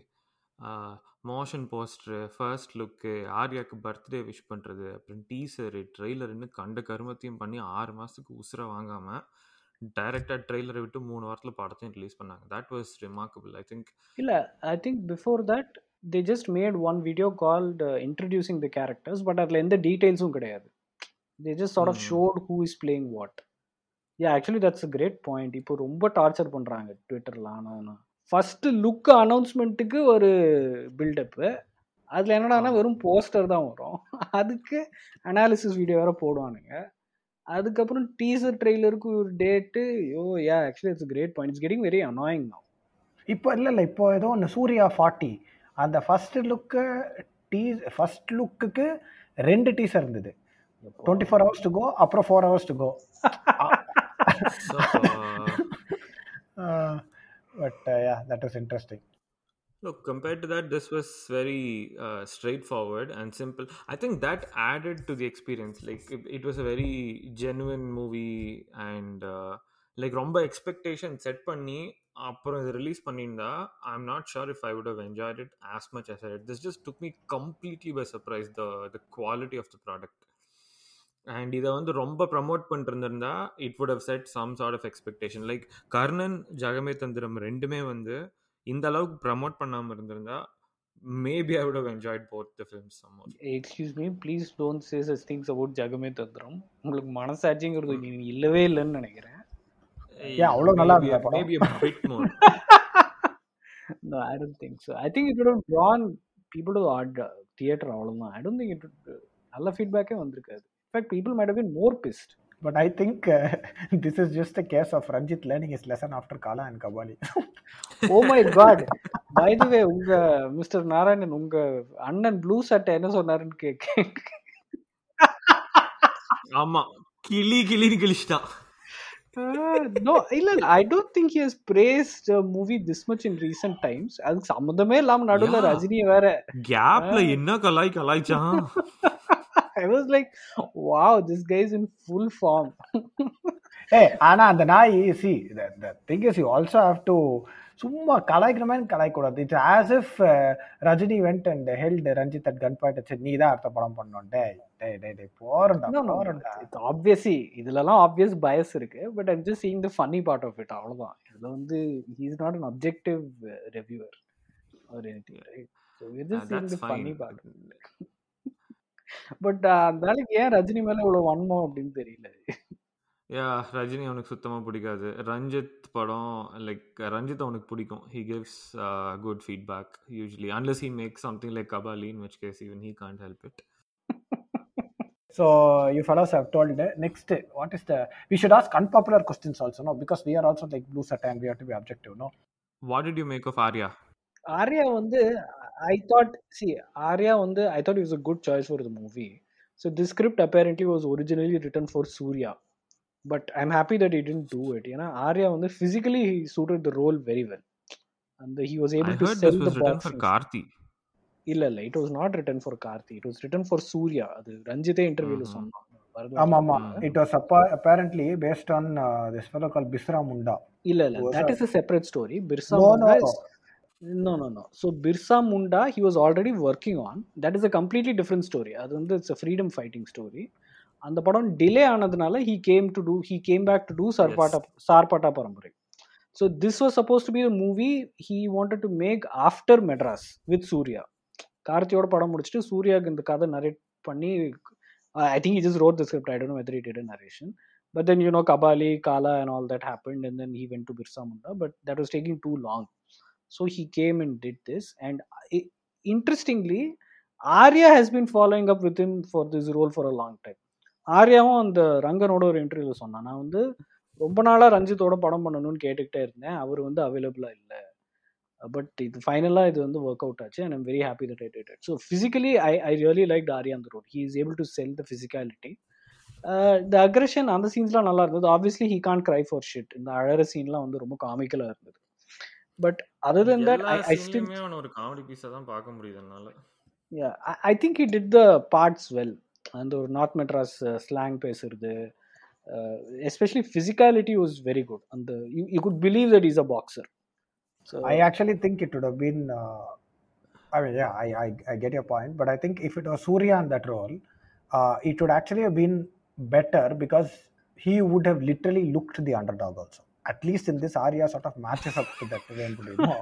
Motion poster, first look, ஆர்யாவுக்கு birthday wish பண்ணுறது, அப்புறம் teacher, ட்ரெய்லர்னு கண்ட கருமத்தையும் பண்ணி ஆறு மாதத்துக்கு உசுரை வாங்காமல் டைரக்டாக ட்ரெய்லரை விட்டு மூணு வாரத்தில் படத்தையும் ரிலீஸ் பண்ணாங்க. That was remarkable. I think இல்லை, I think before that they just made one video called introducing the characters, but அதில் எந்த டீட்டெயில்ஸும் கிடையாது. They just sort of showed who is playing what. Yeah, actually that's a great point. இப்போ ரொம்ப torture பண்ணுறாங்க ட்விட்டரில். ஆனால் ஃபஸ்ட்டு லுக் அனௌன்ஸ்மெண்ட்டுக்கு ஒரு பில்டப்பு, அதில் என்னடானா வெறும் போஸ்டர் தான் வரும், அதுக்கு அனாலிசிஸ் வீடியோ வேறு போடுவானுங்க. அதுக்கப்புறம் டீசர் ட்ரெய்லருக்கு ஒரு டேட்டு. யோ yeah, actually it's great point. It's getting very annoying now. இப்போ இல்லை இல்லை இப்போ ஏதோ ஒன்று சூர்யா ஃபார்ட்டி அந்த ஃபர்ஸ்ட் லுக்கு டீ ஃபர்ஸ்ட் லுக்குக்கு ரெண்டு டீசர் இருந்தது. Twenty four hours to go, அப்புறம் four hours to go. But yeah, that is interesting. Look, compared to that, this was very uh, straightforward and simple. I think that added to the experience. Like it, it was a very genuine movie, and uh, like romba expectation set panni appuram idu release panninda, I'm not sure if I would have enjoyed it as much as I did. This just took me completely by surprise, the the quality of the product. And இதை வந்து ரொம்ப promote பண்ணிருந்திருந்தா it would have set some sort of expectation. Like Karnan Jagame Thandhiram ரெண்டுமே வந்து இந்த அளவுக்கு promote பண்ணாம இருந்திருந்தா maybe I would have enjoyed both the films some more. Excuse me, please don't say such things about Jagame Thandhiram. உங்களுக்கு மனசாட்சிங்கிறது இல்லவே இல்லைன்னு நினைக்கிறேன். அவ்வளவு நல்லா இருக்கு படம். Maybe a bit more. No, I don't think so. I think it would have drawn people to the theater அவ்வளவுதான். I don't think it would நல்ல ஃபீட்பேக்கே வந்திருக்காது. In fact, people might have been more pissed. But I think uh, this is just a case of Ranjit learning his lesson after Kala and Kabali. Oh my god. By the way, உங்க mister Narayanan உங்க அண்ணன் blue சட்டை என்ன சொன்னாருன்னு கேட்க. ஆமா, கிளி கிளின்னு கிளிச்சிட்டான். No, இல்ல, I don't think he has praised a movie this much in recent times. அதுக்கு சம்பந்தமே இல்லாம நடுவுல ரஜினியை வேற கேப்ல என்ன கலாய் கலாய்ச்சான். I was like, wow, this guy is in full form. Hey, ஆனா அந்த நாய், see, the, the thing is you also have to சும்மா கலாய்க்கிற மாதிரி கலாய்க்கூடாது. It's as if Rajini went and held Ranjith at gun point வச்சு நீ தான் அடுத்த படம் பண்ணணும். டே டே டே டே போறண்டா போறண்டா. ஆப்வியஸ்லி இதுலலாம் ஆப்வியஸ் பயஸ் இருக்கு. But I'm just seeing the funny part of it. அவ்வளவுதான். இதுல வந்து he is not an objective reviewer or anything, right? So we're just seeing the funny part. But அந்த நாளைக்கு ஏன் ரஜினி மேல இவ்வளவு வன்மம் அப்படின்னு தெரியல. யா, ரஜினி அவனுக்கு சுத்தமா பிடிக்காது. ரஞ்சித் படம், லைக் ரஞ்சித் அவனுக்கு பிடிக்கும். he gives uh, good feedback usually, unless he makes something like Kabali, in which case even he can't help it. So you fellows have told uh, next what is the, we should ask unpopular questions also, no, because we are also like blue set and we have to be objective, no. What did you make of Arya? Arya வந்து I thought, see, Arya வந்து I thought it was a good choice for the movie. So this script apparently was originally written for Surya, but I'm happy that he didn't do it. You know, Arya வந்து physically he suited the role very well, and he was able I to heard sell this was the written box for office. Karthi. இல்ல இல்ல, it was not written for Karthi, it was written for Surya. அது ரஞ்சிதே இன்டர்வியூல சொன்னான். ஆமா ஆமா, it was apparently based on uh, this fellow called Bisra Munda. இல்ல இல்ல, that is a separate story. Birsa Munda is no no no. So Birsa Munda he was already working on. That is a completely different story. அது வந்து it's a freedom fighting story. அந்த படம் delay ஆனதுனால he came to do he came back to do Sarpata Sarpata Parampurai. So this was supposed to be a movie he wanted to make after Madras with Surya. கார்த்தியோட படம் முடிச்சிட்டு சூர்யாக்கு இந்த கதை narrate பண்ணி, I think he just wrote the script. I don't know whether he did a narration. But then, you know, Kabali, Kala and all that happened, and then he went to Birsa Munda, but that was taking too long. So he came and did this. And it, interestingly, Arya has been following up with him for this role for a long time. ஆர்யாவும் அந்த ரங்கனோட ஒரு இன்டர்வியூல சொன்னா, நான் வந்து ரொம்ப நாளா ரஞ்சித்தோட படம் பண்ணணும்னு கேட்டுக்கிட்டே இருந்தேன், அவர் வந்து அவைலபிளா இல்லை, பட் இது ஃபைனலா இது வந்து ஒர்க் அவுட் ஆச்சு, and I'm very happy that I did it. So physically I I really liked Arya on the road. He is able to sell the physicality. Uh, the aggression அந்த சீன்ஸ்லாம் நல்லா இருந்தது. Obviously he can't cry for shit. இந்த அழற சீன்லாம் வந்து ரொம்ப காமிக்கலா இருந்தது. But other than that I I still ஒரு காமெடி பீஸா தான் பார்க்க முடியுதுனால. Yeah, I, I think he did the parts well. அந்த ஒரு நார்த் மெட்ராஸ் ஸ்லாங் பேசுறது, uh, especially physicality was very good. And the, you, you could believe that he's a boxer. So I actually think it would have been uh, I mean yeah I, I I get your point, but I think if it was Surya in that role, uh, it would actually have been better because he would have literally looked the underdog also. At least in this, Arya sort of matches up to that Vembuli. No?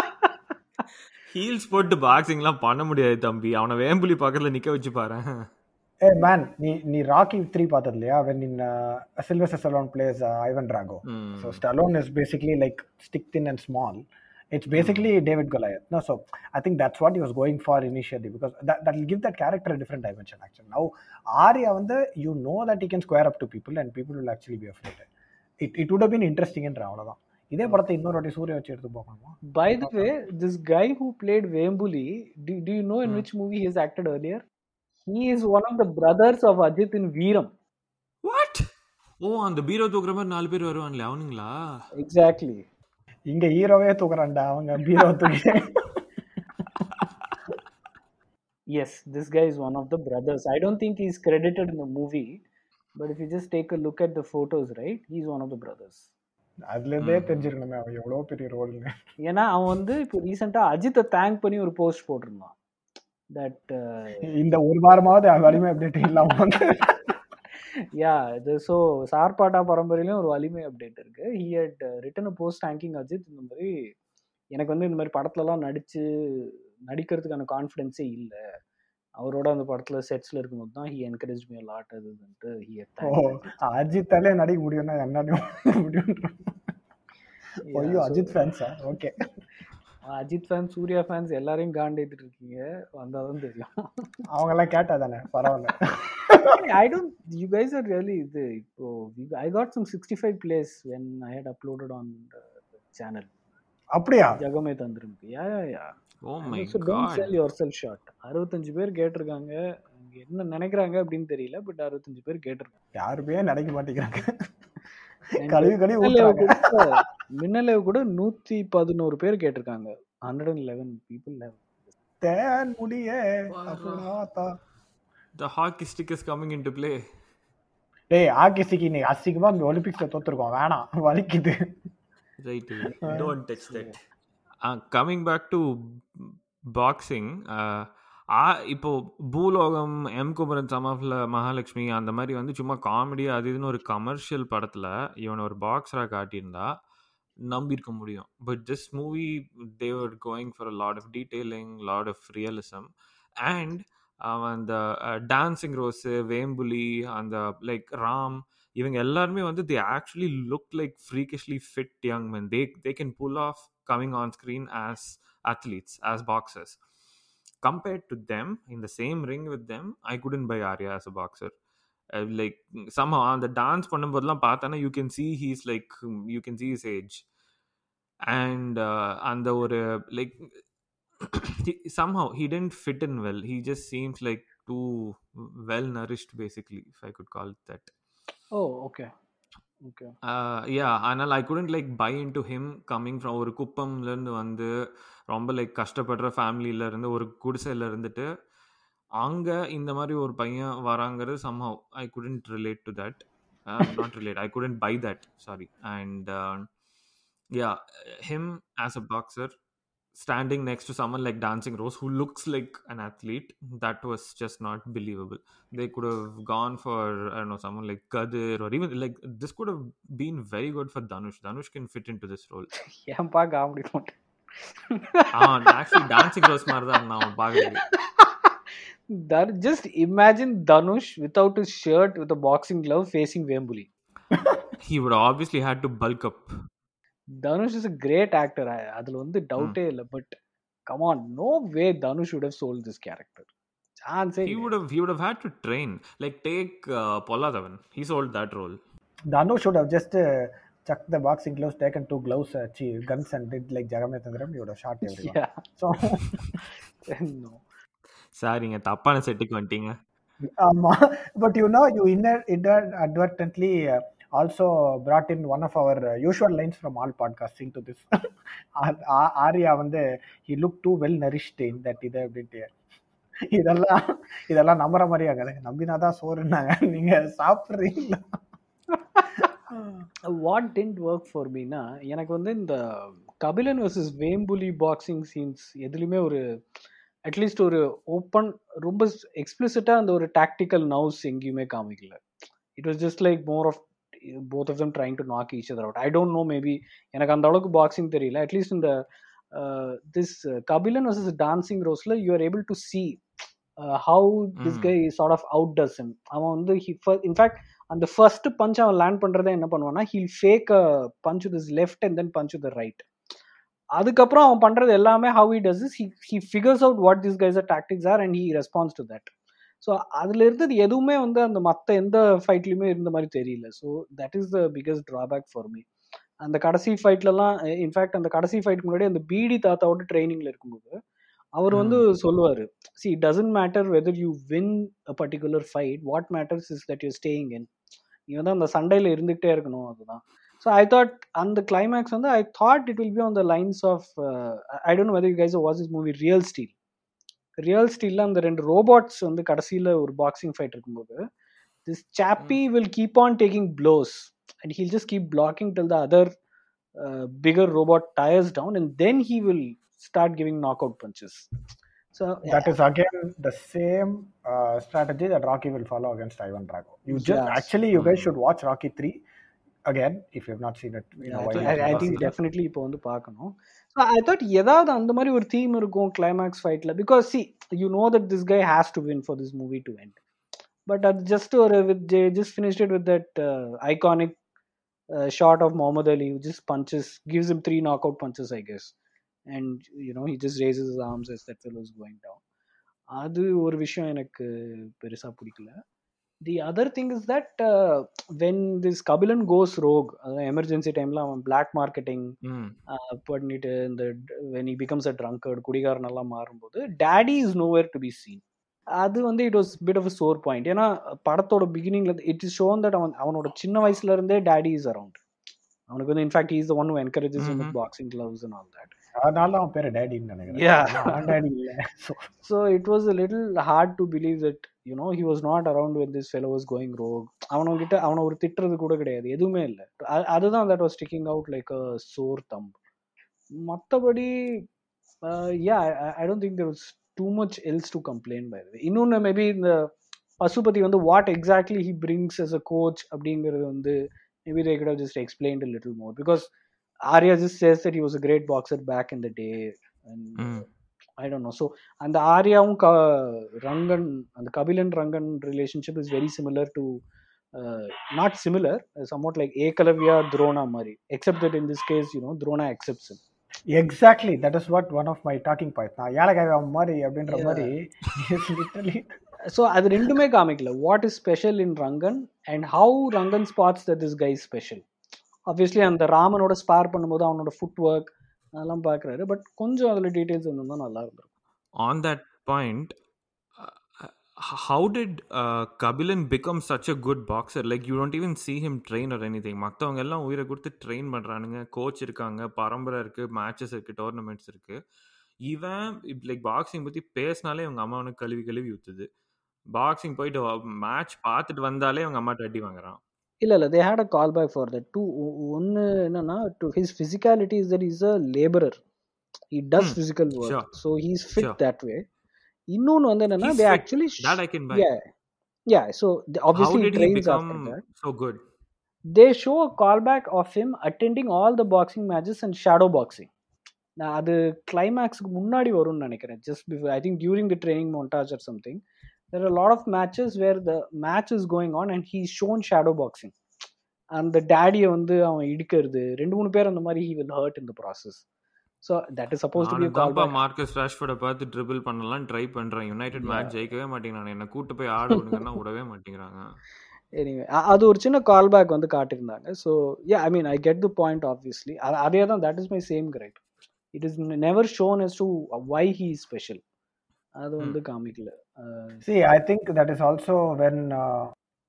Heels போட்டு பாக்ஸிங்லாம் பண்ண முடியாது தம்பி, அவனை வேம்புலி பக்கத்துல நிக்க வச்சு பாரு. Hey man, நீ நீ ராக்கி three பார்த்தது இல்லையா? when in uh, Sylvester Stallone plays uh, Ivan Drago. Mm. So Stallone is basically like stick thin and small. It's basically mm. David Goliath. No, so I think that's what he was going for initially, because that that will give that character a different dimension actually. Now Arya வந்து you know that he can square up to people and people will actually be afraid. It it would have been interesting in அவ்வளவுதான். இதே படத்தை இன்னொரு வாட்டி சூர்யா வச்சு எடுத்து போகணுமா? By the way, this guy who played Vembuli, do, do you know in Hmm. which movie he has acted earlier? He is one of the brothers of Ajit in Veeram. What? Oh, அந்த bureau தூக்குற மாதிரி நாலு பேர் வருவாங்களே அவனுங்களா? Exactly. இங்க ஹீரோவே தூக்குறான்டா, அவங்க பீரோ தூக்கி. Yes, this guy is one of the brothers. I don't think he's credited in the movie, but if you just take a look at the photos, right, he's one of the brothers. அதுல இருந்தே தெரிஞ்சிருக்கணுமே அவன் எவ்வளவு பெரிய ரோல்னு. ஏன்னா அவன் வந்து இப்போ ரீசெண்டா அஜித்தை தேங்க் பண்ணி ஒரு போஸ்ட் போட்டிருந்தான். தட் இந்த ஒரு வாரமாவது வலிமை அப்டேட் இல்லாம வந்து யா இது ஸோ சார்பாட்டா பரம்பரையிலும் ஒரு வலிமை அப்டேட் இருக்கு. He had written a post thanking Ajith. இந்த மாதிரி எனக்கு வந்து இந்த மாதிரி படத்துலலாம் நடிச்சு நடிக்கிறதுக்கான கான்ஃபிடென்ஸே இல்லை, அவரோட அந்த படத்துல செட்ஸ்ல இருக்கும்போது தான் he encourage me a lot அதுன்ட்டு ஹி அஜித்தாலே நடிக்க முடியும்னா என்னாலும் முடியும். ஐயோ அஜித் ஃபேன்ஸா? Okay, Ajith fan Suriya fans எல்லாரையும் காண்டேத்திட்டு இருக்கீங்க, வந்தாதான் தெரியும். அவங்க எல்லாம் கேட்டா தானே பரவாயில்ல. I don't, you guys are really இது இப்போ I got some sixty-five plays when I had uploaded on the channel. அப்படியா? ஜகமே தந்திருக்கு. யா யா யா. Oh my So don't god. sell yourself short. அறுபத்தஞ்சு பேர் கேட்டிருக்காங்க, என்ன நினைக்கிறாங்க அப்படின்னு தெரியல, பட் அறுபத்தஞ்சு பேர் கேட்டிருக்காங்க. யாருமே நினைக்க மாட்டேங்கிறாங்க, கழுவி கழுவி ஊத்துறாங்க. மின்னலேவ் கூட நூத்தி பதினோரு பேர் கேட்டிருக்காங்க. Hundred and eleven people have. தேன் முடியே அப்படினா The hockey stick is coming into play. டேய் ஹாக்கி ஸ்டிக் நீ அசிங்கமா ஒலிம்பிக்ஸ்ல தோத்துறோம், வேணாம் வலிக்குது. Right, don't touch that. Uh, coming back to boxing, uh, இப்போ பூலோகம், எம் குமரன், சமாஃப்ல மகாலட்சுமி அந்த மாதிரி வந்து சும்மா காமெடி அது இதுன்னு ஒரு கமர்ஷியல் படத்தில் இவனை ஒரு பாக்ஸராக காட்டியிருந்தா நம்பியிருக்க முடியும். But this movie they were going for a lot of detailing, lot of realism. And அவன் அந்த டான்சிங் ரோஸு, வேம்புலி, அந்த லைக் ராம், இவங்க எல்லாருமே வந்து they actually look like freakishly fit young men. They they can pull off coming on screen as athletes, as boxers. Compared to them, in the same ring with them, I couldn't buy Arya as a boxer. Uh, like somehow on the dance பண்ணும்போதெல்லாம் பார்த்தனா you can see he's like, you can see his age. And uh, அந்த ஒரு like he, somehow he didn't fit in well. He just seems like too well nourished basically, if I could call it that. Oh, okay. Okay. Uh, yeah, ஆனால் I couldn't like buy into him coming from ஒரு குப்பம்லேருந்து வந்து ரொம்ப like கஷ்டப்படுற ஃபேமிலியில இருந்து ஒரு குடிசையில் இருந்துட்டு அங்கே இந்த மாதிரி ஒரு பையன் வராங்கிறது somehow I couldn't relate to that. Uh, not relate, I couldn't buy that, sorry. And uh, yeah, him as a boxer standing next to someone like Dancing Rose who looks like an athlete, that was just not believable. They could have gone for, I don't know, someone like Kadir, or even like this could have been very good for Dhanush. Dhanush can fit into this role. ஏன்பா comedy போட்டு ah actually Dancing Rose மாதிரி தான் நான் பாக்குறது. Just imagine Dhanush without his shirt with a boxing glove facing Vembuli. He would obviously had to bulk up. Dhanush is a great actor, அதுல வந்து டவுட்டே இல்லை. But come on, no way Dhanush would have sold this character. Chance he would have he would have had to train, like take uh, Polladavan. He sold that role. Dhanush should have just uh, chucked the boxing gloves, taken two gloves, uh, guns and did like Jagame Thandram. He would have shot everyone. Yeah. So no. சாரிங்க, தப்பான செட்டுக்கு வந்துட்டீங்க. ஆமா, but you know you inadvertently uh, also brought in one of our uh, usual lines from all podcasting to this. Arya வந்து he looked too well nourished in that இது அப்படின்ட்டு. இதெல்லாம் இதெல்லாம் நம்புற மாதிரி ஆகாது, நம்பினாதான் சோறுனாங்க, நீங்க சாப்பிட்றீங்களா? What didn't work for me னா, எனக்கு வந்து இந்த Kabilan versus Vembuli boxing scenes எதுலையுமே ஒரு அட்லீஸ்ட் ஒரு ஓப்பன் ரொம்ப எக்ஸ்பிளிசிட்டா அந்த ஒரு டாக்டிக்கல் நவுஸ் எங்கேயுமே காமிக்கல. It was just like more of both of them trying to knock each other out. I don't know, maybe எனக்கு அந்த அளவுக்கு பாக்ஸிங் தெரியல. அட்லீஸ்ட் இந்த திஸ் கபிலன் வர்சஸ் டான்சிங் ரோஸ்ல you are able to see how this guy sort of outdoes him. அவன் வந்து in fact அந்த first punch அவன் லேண்ட் பண்றதை என்ன பண்ணுவான்னா, he'll fake a punch with his left and then punch with the right. அதுக்கப்புறம் அவன் பண்றது எல்லாமே how he does this, he he figures out what these guys are tactics are and he responds to that. So அதுல இருந்தது எதுவுமே வந்து அந்த மற்ற எந்த ஃபைட்லையுமே இருந்த மாதிரி தெரியல. So that is the biggest drawback for me. அந்த கடைசி ஃபைட்லலாம் இன்ஃபேக்ட் அந்த கடைசி ஃபைட் முன்னாடி அந்த பீடி தாத்தாவோட ட்ரைனிங்ல இருக்கும்போது அவர் வந்து சொல்லுவாரு, see it doesn't matter whether you win a particular fight, what matters is that you're staying in. நீ வந்து அந்த சண்டையில இருந்துகிட்டே இருக்கணும், அதுதான். ஸோ ஐ தாட் அந்த கிளைமேக்ஸ் வந்து I thought it will be on the lines of I don't know whether you guys watch this movie Real Steel. ரியல் ஸ்டீல்ல அந்த ரெண்டு ரோபோட்ஸ் வந்து கடைசியில ஒரு பாக்ஸிங் ஃபைட் இருக்கும்போது this chappy will keep on taking blows and he'll just keep blocking till the other uh, bigger robot tires down and then he will start giving knockout punches. So that is again the same uh, strategy that Rocky will follow against Ivan Drago. You just yes. actually you guys should watch Rocky three again if you have not seen it. You know, yeah, I, I think definitely இப்போ வந்து பார்க்கணும். So I thought ஏதாவது அந்த மாதிரி ஒரு theme இருக்கும் climax fightல, because see you know that this guy has to win for this movie to end. But uh, just or uh, with they just finished it with that uh, iconic uh, shot of Muhammad Ali who just punches, gives him three knockout punches, I guess, and you know he just raises his arms as that fellow is going down. அது ஒரு விஷயம் எனக்கு பெருசா பிடிக்கல. The other thing is that uh, when this Kabilan goes rogue, uh, emergency time la black marketing பண்ணிட்டு இந்த when he becomes a drunkard, குடிகாரன் எல்லாம் மாறும்போது daddy is nowhere to be seen. அது வந்து it was bit of a sore point. ஏன்னா படத்தோட பிகினிங்ல இட் இஸ் ஷோன் தட் அவன் அவனோட சின்ன வயசுல இருந்தே டேடி இஸ் அரவுண்ட். அவனுக்கு வந்து in fact he is the one who encourages him with boxing gloves and all that. அதனால அவன் பேரு டேடின்னு நினைக்கிறேன். யா அவன் டேடி இல்ல. So it was a little hard to believe that you know he was not around when this fellow was going rogue. அவன கிட்ட அவன ஒரு திட்டுறது கூட கிடையாது, எதுவுமே இல்ல. அதுதான் that was sticking out like a sore thumb. மத்தபடி yeah I, I don't think there was too much else to complain by the way. இன்னொன்னு மேபி இந்த பசுபதி வந்து what exactly he brings as a coach அப்படிங்கிறது வந்து maybe they could have just explained a little more, because Arya just says that he was a great boxer back in the day and mm. I don't know. So and the Aryaவும் Rangan and the Kabilan Rangan relationship is very similar to uh, not similar, somewhat like Ekalavya Drona Mari, except that in this case you know Drona accepts him. Exactly, that is what one of my talking points. நான் யாலகாவ மாதிரி அப்படின்ற மாதிரி is literally so அது ரெண்டுமே காமிக்கல what is special in Rangan and how Rangan spots that this guy is special. Obviously அந்த ராமனோட spar பண்ணும்போது அவனோட ஃபுட் ஒர்க் அதெல்லாம் பார்க்குறாரு, பட் கொஞ்சம் அதில் டீட்டெயில்ஸ் இருந்தால் நல்லா இருந்திருக்கும். On that point, how did uh, Kabilan become such a good boxer? Like you don't even see him train or anything. மற்றவங்க எல்லாம் உயிரை கொடுத்து ட்ரெயின் பண்ணுறானுங்க, கோச் இருக்காங்க, பரம்பரை இருக்குது, மேட்சஸ் இருக்குது, டோர்னமெண்ட்ஸ் இருக்குது. இவன் லைக் பாக்ஸிங் பற்றி பேசினாலே இவங்க அம்மாவனுக்கு கழுவி கழுவி ஊற்றுது. பாக்ஸிங் போயிட்டு மேட்ச் பார்த்துட்டு வந்தாலே அவங்க அம்மாட்ட அடி வாங்குறான். இல்லை இல்லை, they had a call back for that too. ஒன்று என்னன்னா, to his physicality is that he's a laborer. He does hmm. physical work. Sure. So he's fit sure. that way. இன்னொன்று வந்து என்னன்னா, they fit. actually that I can buy. Yeah, yeah. So obviously how did he trains he become after that. So good? They show a callback of him attending all the boxing matches and shadow boxing. நான் அது கிளைமேக்ஸ்க்கு முன்னாடி வரும்னு நினைக்கிறேன். Just before, I think during the training montage or something, there are a lot of matches where the match is going on and he's shown shadow boxing. And the daddy வந்து அவன் இடிக்கிறது, ரெண்டு மூணு பேர் அந்த மாதிரி he will hurt in the process. So that is supposed to be a callback. Marcus Rashford பார்த்து dribble பண்ணலாம் try பண்றேன். யுனைட்டட் மேட்ச் ஜெயிக்கவே மாட்டேங்கிறாங்க, என்ன கூட்டு போய் ஆட விடுங்கன்னா விடவே மாட்டேங்கிறாங்க. எனிவே அது ஒரு சின்ன கால்பேக் வந்து காட்டியிருந்தாங்க. So yeah I mean I get the point obviously. அதே தான், that is my same gripe. It is never shown as to why he is special. அது வந்து காமிக்கல. See, I think that is also when uh,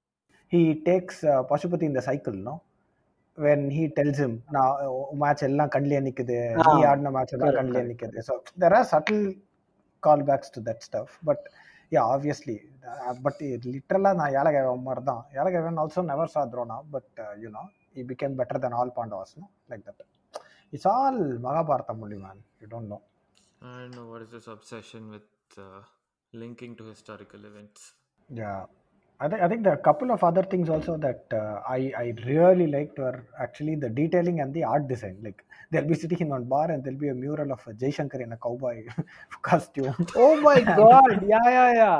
he takes uh, Pashupati in the cycle, no? When he tells him, "Na match ella kanliya nikkude, he aadna match ella kanliya nikkude." So there are subtle callbacks to that stuff, but yeah, obviously, uh, but literally na Yalagava marda. Yalagavan also never saw Drona, but uh, you know, he became better than all Pandavas, no? Like that. It's all Mahabharata only, man. You don't know. I don't know what is this obsession with uh, linking to historical events. Yeah, I think I think there are a couple of other things also that uh, I I really liked were actually the detailing and the art design. Like they'll be sitting in one bar and there'll be a mural of Jai Shankar in a cowboy costume. Oh my god! Yeah, yeah, yeah.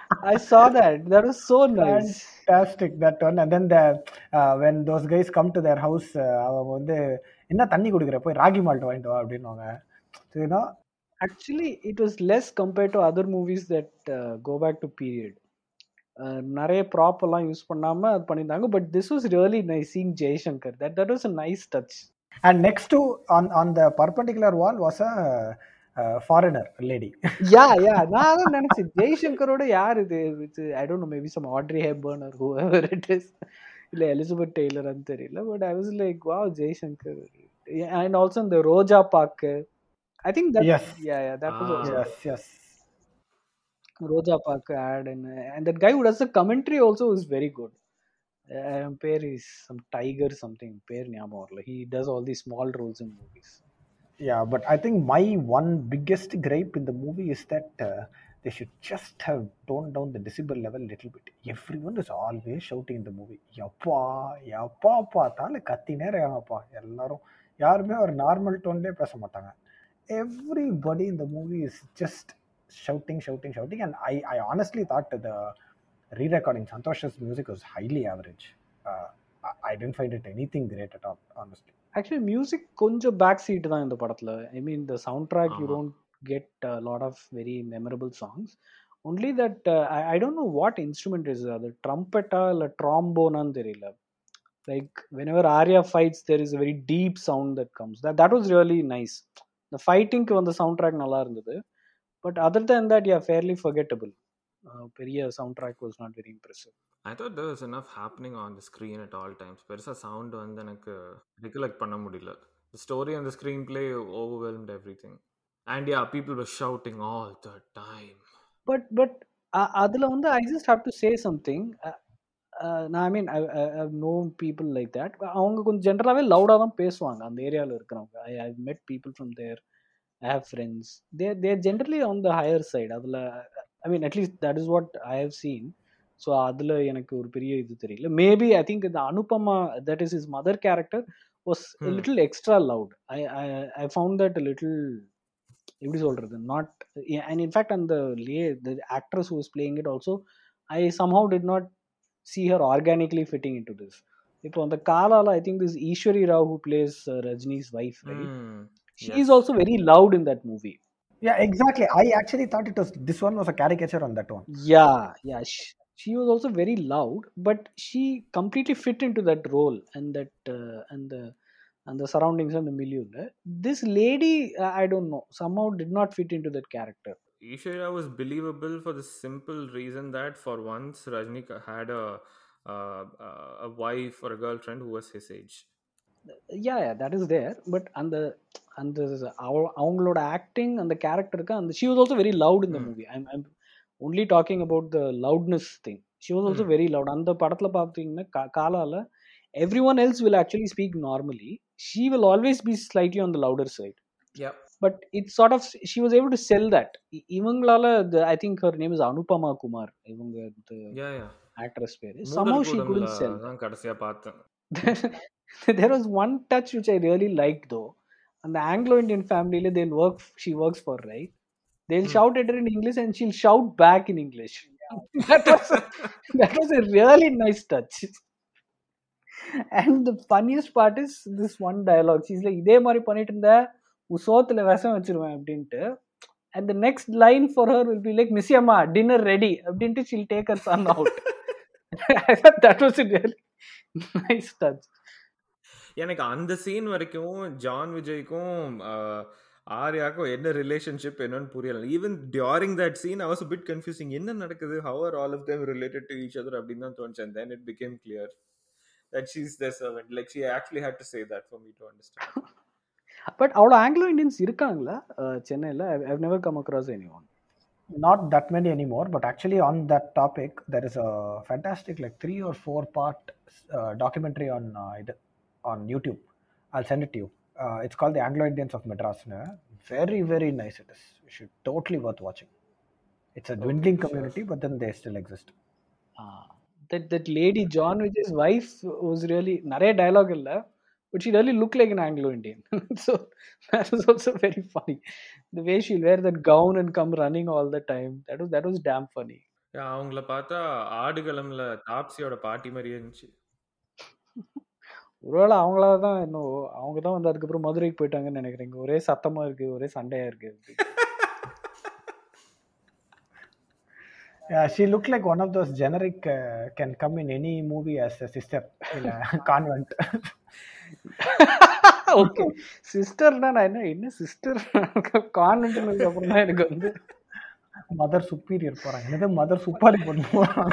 I saw that. That was so nice. Fantastic, that one. And then the uh, when those guys come to their house, அவங்க வந்து என்ன தண்ணி குடிக்கிற, போய் ragi malt வாங்கிட்டு வா அப்படின்னுவாங்க. So you know. Actually, it was less compared to other movies that uh, go back to period. நிறைய ப்ராப் எல்லாம் யூஸ் பண்ணாம அது பண்ணியிருந்தாங்க. But this was really nice seeing Jaishankar. That that was a nice touch. And next to on on the perpendicular wall was a uh, foreigner lady. Yeah, yeah. நான் அதான் நினைச்சேன் ஜெய்சங்கரோட யார் இது? I don't know, maybe some Audrey Hepburn or whoever it is. இல்ல Elizabeth Taylor அது தெரியல. But I was like wow Jaishankar. And also the roja pakku. I think that Yes. yeah, yeah, that was Ah. also Yes, yes. ரோஜா பாக்கு ad, and and that guy who does the commentary also is very good. Uh, பேர் is some tiger something, பேர் ஞாபகம் வரல. He does all these small roles in movies. Yeah, but I think my one biggest gripe in the movie is that uh, they should just have toned down the decibel level a little bit. Everyone is always shouting in the movie. யப்பா யப்பா பார்த்தாலும் கத்தினே இருக்காங்கப்பா எல்லாரும். யாருமே ஒரு normal டோன்லேயே பேச மாட்டாங்க. Everybody in the movie is just shouting, shouting, shouting. And I, I honestly thought the re-recording Santosh's music was highly average. Uh, I, I didn't find it anything great at all, honestly. Actually music கொஞ்சம் back seat தான் இந்த படத்துல. I mean the soundtrack you ஆமா. don't get a lot of very memorable songs. Only that uh, I, I don't know what instrument is அது ட்ரம்பெட்டா இல்ல ட்ராம்போனான்னு தெரியல. Like whenever Arya fights there is a very deep sound that comes. That that was really nice. The fighting க்கு வந்த soundtrack நல்லா இருந்தது. But other than that, yeah, fairly forgettable. Uh, பெரிய soundtrack was not very impressive. I thought there was enough happening on the screen at all times. பெருசா sound வந்து எனக்கு recollect பண்ண முடியல. The story and the screenplay overwhelmed everything. And yeah, people were shouting all the time. But but uh, அதுல வந்து I just have to say something. Uh, uh, I mean I, I, I've known people like that. அவங்க கொஞ்சம் ஜென்ரலாவே லவுடா தான் பேசுவாங்க அந்த ஏரியால இருக்கிறவங்க. I I've met people from there. I have friends. They they're generally on the higher side. அதுல I mean at least that is what I have seen. So அதுல எனக்கு ஒரு பெரிய இது தெரியல. Maybe I think the Anupama, that is his mother character, was a Hmm. little extra loud. I I I found that a little எப்படி சொல்றது not, and in fact and the the actress who was playing it also I somehow did not see her organically fitting into this. இப்போ அந்த காலால I think this Ishwari Rao who plays uh, Rajini's wife, right? Hmm. She Yes. is also very loud in that movie. Yeah, exactly. I actually thought it was this one was a caricature on that one. Yeah, yeah. She, she was also very loud, but she completely fit into that role and that uh, and the and the surroundings and the milieu. This lady, uh, I don't know, somehow did not fit into that character. Ishwara was believable for the simple reason that for once Rajnika had a uh, a wife or a girlfriend who was his age. Yeah, yeah, that is there. But and the and the அவங்களோட acting and the character, and she was also very loud in the Hmm. movie. I'm I'm only talking about the loudness thing. She was also Hmm. very loud. அந்த படத்துல பார்த்தீங்கன்னா கா- காலால everyone else will actually speak normally. She will always be slightly on the louder side. Yeah. But it's sort of she was able to sell that. இ- இவங்களால the, I think her name is Anupama Kumar. இவங்க the Yeah, yeah. actress பேரு. Somehow she மூடல் couldn't sell. கூடம்ல தான் கடைசியா பார்த்தேன். There was one touch which I really liked though. And the Anglo-Indian family, they'll work. She works for, right? They'll Hmm. shout at her in English, and she'll shout back in English. that was a, that was a really nice touch. And the funniest part is this one dialogue. She's like, "இதே மாதிரி பண்ணிட்டு இருந்த உன் சோத்துல விஷம் வச்சிருவேன்" அப்படின்ட்டு. And the next line for her will be like, "Missy Amma, dinner ready" அப்படின்ட்டு she'll take her son out. I thought that was a really nice touch. எனக்கு அந்த சீன் வரைக்கும் ஜான் விஜய்க்கும் ஆஹ், ஆர்யாக்கும் என்ன ரிலேஷன்ஷிப் என்னன்னு புரியல. Even during that scene I was a bit confusing. என்ன நடக்குது, how are all of them related to each other அப்படின்னு தான் தோணுச்சு. And then it became clear that she's their servant. Like she actually had to say that for me to understand. But அவ்வளோ Anglo Indians இருக்காங்களா ah, சென்னையில? I've never come across anyone. Not that many anymore, but actually on that topic there is a fantastic like three or four part uh, documentary on uh, it- on YouTube. I'll send it to you. Uh, it's called The Anglo Indians of Madras. No? Very very nice it is. You should totally worth watching. It's a dwindling Okay, sure. community, but then they still exist. Ah, that that lady John Vijay's wife was really நிறைய dialogue இல்ல, but she really looked like an Anglo-Indian. So that was also very funny. The way she'll wear that gown and come running all the time. That was that was damn funny. Yeah, அவங்கள பார்த்தா ஆடுகளம்ல தாப்சியோட பாட்டி மாதிரியே இருந்துச்சு. ஒருவேளை அவங்களா தான் இன்னும் அவங்க தான் வந்து அதுக்கப்புறம் மதுரைக்கு போயிட்டாங்கன்னு நினைக்கிறேன். இங்க ஒரே சத்தமா இருக்கு, ஒரே சண்டையா இருக்கு. Yeah, she looked like one of those generic uh, can come in any movie as a sister in a convent. Okay சிஸ்டர்னா நான் என்ன என்ன சிஸ்டர் கான்வென்ட்னதுக்கு அப்புறம் தான் எனக்கு வந்து மதர் சுப்பீரியர் போறாங்க, என்னது மதர் சுப்பாரி பண்ண போறாங்க.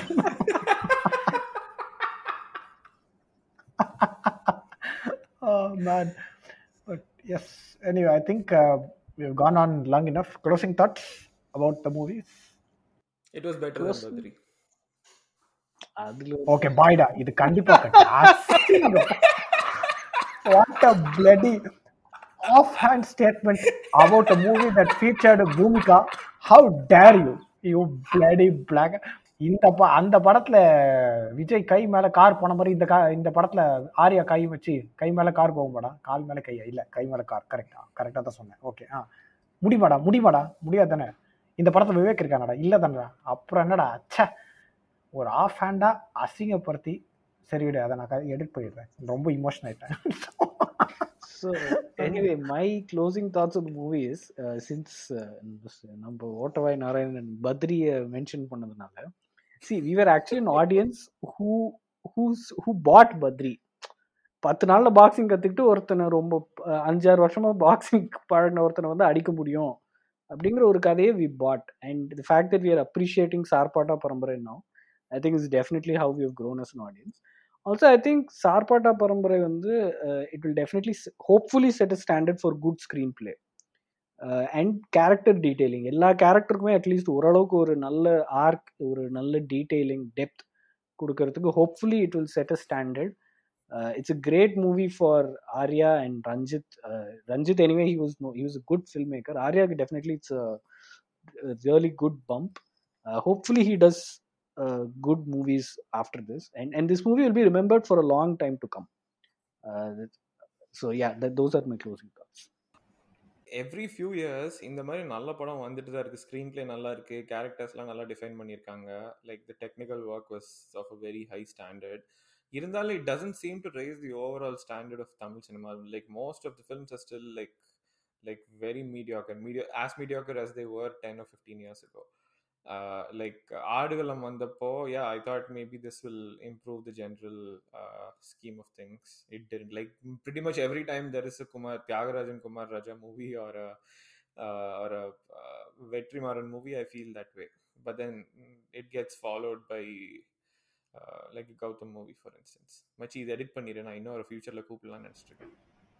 Oh man, but yes. Anyway, I think uh, we've gone on long enough. Closing thoughts about the movies. It was better than Badri. அதுல Okay, பாய்டா, இது கண்டிப்பா கட்ட. What a bloody offhand statement about a movie that featured Bhumika. How dare you, you bloody black. இந்த ப அந்த படத்துல விஜய் கை மேல கார் போன மாதிரி இந்த கா இந்த படத்துல ஆர்யா கை வச்சு கை மேல கார் போகும்பாடா, கால் மேல கையா இல்ல கை மேல கார். கரெக்டா கரெக்டா தான் சொன்னேன். ஓகே, ஆ முடியுமாடா முடியுமாடா முடியாது தானே. இந்த படத்துல விவேக் இருக்கானடா, இல்ல தானடா. அப்புறம் என்னடா அச்சா ஒரு ஆஃப் ஹேண்டா அசிங்கப்படுத்தி, சரி விடு அதை நான் எடிட் பண்ணிடுறேன், ரொம்ப இமோஷன் ஆயிட்டேன். So anyway, my closing thoughts on the movie is uh, since uh, நம்ம ஓட்டவாய் நாராயணன் பத்ரியை மென்ஷன் பண்ணதுனால, see we were actually an audience who who's who bought Badri. பத்து நாள்ல பாக்ஸிங் கத்துக்கிட்டு ஒருத்தனை ரொம்ப அஹ், அஞ்சாறு வருஷமா பாக்ஸிங் பழகின ஒருத்தனை வந்து அடிக்க முடியும் அப்படிங்கிற ஒரு கதையை we bought, and the fact that we are appreciating Sarpatta பரம்பரை now, I think is definitely how we have grown as an audience. Also, I think Sarpatta பரம்பரை வந்து uh, it will definitely s- hopefully set a standard for good screenplay uh, and character detailing. எல்லா கேரக்டருக்குமே at least ஓரளவுக்கு ஒரு நல்ல arc, ஒரு நல்ல detailing depth கொடுக்கறதுக்கு hopefully it will set a standard. Uh, it's a great movie for Arya and Ranjit. Uh, Ranjit anyway, he was no, he was a good filmmaker. Arya definitely it's a, a really good bump. Uh, hopefully he does uh, good movies after this, and and this movie will be remembered for a long time to come. Uh, that- so yeah, that, those are my closing thoughts. Every few years இந்த மாதிரி நல்ல படம் வந்துட்டு தான் இருக்கு. Screen play நல்லா இருக்கு, கேரக்டர்ஸ்லாம் நல்லா டிஃபைன் பண்ணியிருக்காங்க. Like the technical work was of a very high standard. இருந்தாலும் it doesn't seem to raise the overall standard of Tamil cinema. Like most of the films are still like like very mediocre, media as mediocre as they were ten or fifteen years ago. Uh, like Aadukalam வந்தப்போ, yeah, I thought maybe this will improve the general uh, scheme of things. It didn't. Like pretty much every time there is a Kumar Tyagarajan Kumar Raja movie or a uh, or a uh, Vetrimaran movie, I feel that way. But then mm, it gets followed by uh, like a Gautam movie, for instance. Machi இது edit பண்ணிடுறேன், நான் இன்னொரு ஃபியூச்சர்ல கூப்பிடலாம்னு நினைச்சிட்டு இருக்கேன்.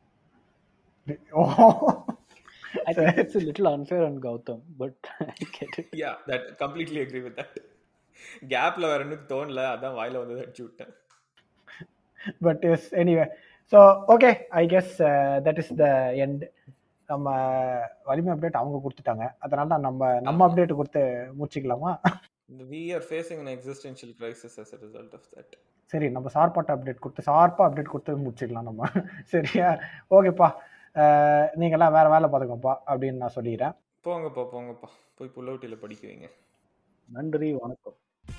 I think it's a little unfair on Gautam, but I get it. Yeah, that completely agree with that. கேப்ல வேற எனக்கு தோணல, அதான் வாயில வந்து அடிச்சு விட்டேன். But yes, anyway, so okay, I guess uh, that is the end. நம்ம வலிமை அப்டேட் அவங்க கொடுத்துட்டாங்க, அதனால நம்ம நம்ம அப்டேட் கொடுத்து முடிச்சுக்கலாமா? We are facing an existential crisis as a result of that. சரி, நம்ம சார்பாட்ட அப்டேட் கொடுத்து சார்பா அப்டேட் கொடுத்து முடிச்சுக்கலாம் நம்ம. சரியா, ஓகேப்பா, நீங்களாம் வேற வேலை பார்த்துக்கப்பா அப்படின்னு நான் சொல்லிடுறேன். போங்கப்பா போங்கப்பா, போய் புல்லவுட்டியில் படிக்க வைங்க. நன்றி, வணக்கம்.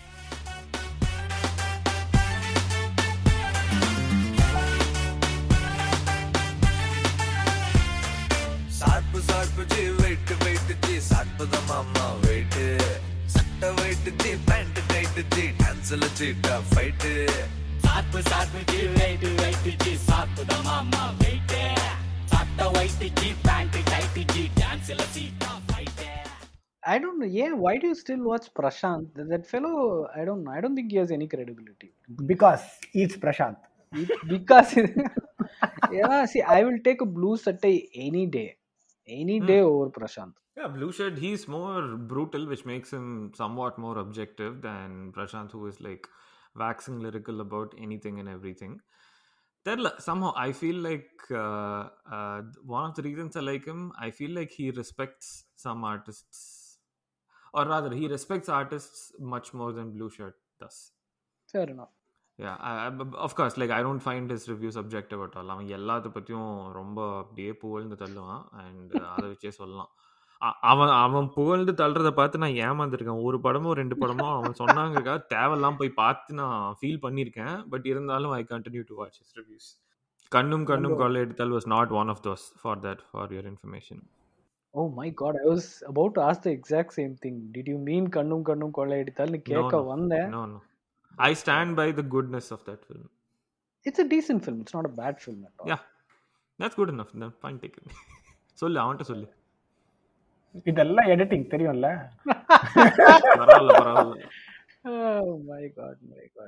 சார்பு சார்பு ஜி வெயிட் வெயிட் ஜி சார்பு தான் மாமா வெயிட், சட்டை white ji pant tight ji டான்ஸ்ல சீட்டா ஃபைட். சாப்பு சாப்பு ஜி வெயிட் வெயிட் ஜி சாப்பு தான் மாமா வெயிட், சட்டை white ji pant tight ji டான்ஸ்ல cheetah fight. I don't know. Yeah, why do you still watch Prashant? That, that fellow, I don't know. I don't think he has any credibility. Because it's Prashant. It- because yeah, see, I will take a blue satay any day, any day over Prashant. Yeah, Blue Shed, he's more brutal, which makes him somewhat more objective than Prashant, who is like waxing lyrical about anything and everything. Then somehow I feel like uh, uh, one of the reasons I like him, I feel like he respects some artists, or rather, he respects artists much more than Blue Shirt does. Fair enough. Yeah, I, I, of course, like I don't find his reviews objective at all. அவன் எல்லாத்த பற்றியும் ரொம்ப அப்படியே புகழ்ந்து தள்ளுவான், and அதை வச்சே சொல்லலாம். அ- அவன் அவன் புகழ்ந்து தள்ளுறத பார்த்து நான் ஏமாந்துருக்கேன். ஒரு படமோ ரெண்டு படமோ அவன் சொன்னாங்கக்கா தேவையெல்லாம் போய் பார்த்து நான் ஃபீல் பண்ணியிருக்கேன். பட் இருந்தாலும் I continue to watch his reviews. Kannum Kannum Kollai Eduthal was not one of those for that, for your information. Oh my god, I was about to ask the exact same thing. Did you mean கண்ணும் கண்ணும் கொள்ளையடித்தால்னு No, கேட்க no, வந்தேன். no, no. I stand by the goodness of that film. It's a decent film. It's not a bad film at all. Yeah, that's good enough. Then fine, take it. சொல்லு, அவன்கிட்ட சொல்லு. இதெல்லாம் editing தெரியும்ல. பரவாயில்ல பரவாயில்ல. Oh my god, my god.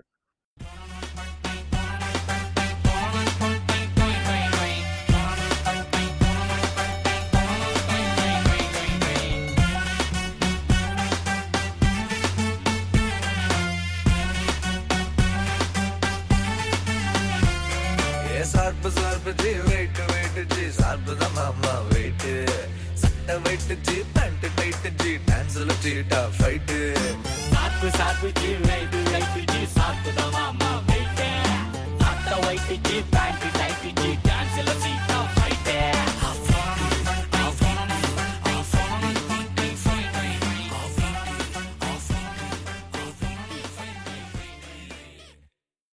சார்பு சார்பு G wait wait G சார்பு தான் மாமா வெயிட் சட்டை white ji pant tight ji டான்ஸ்ல சீட்டா ஃபைட் சார்பு சார்பு ஜி வெயிட்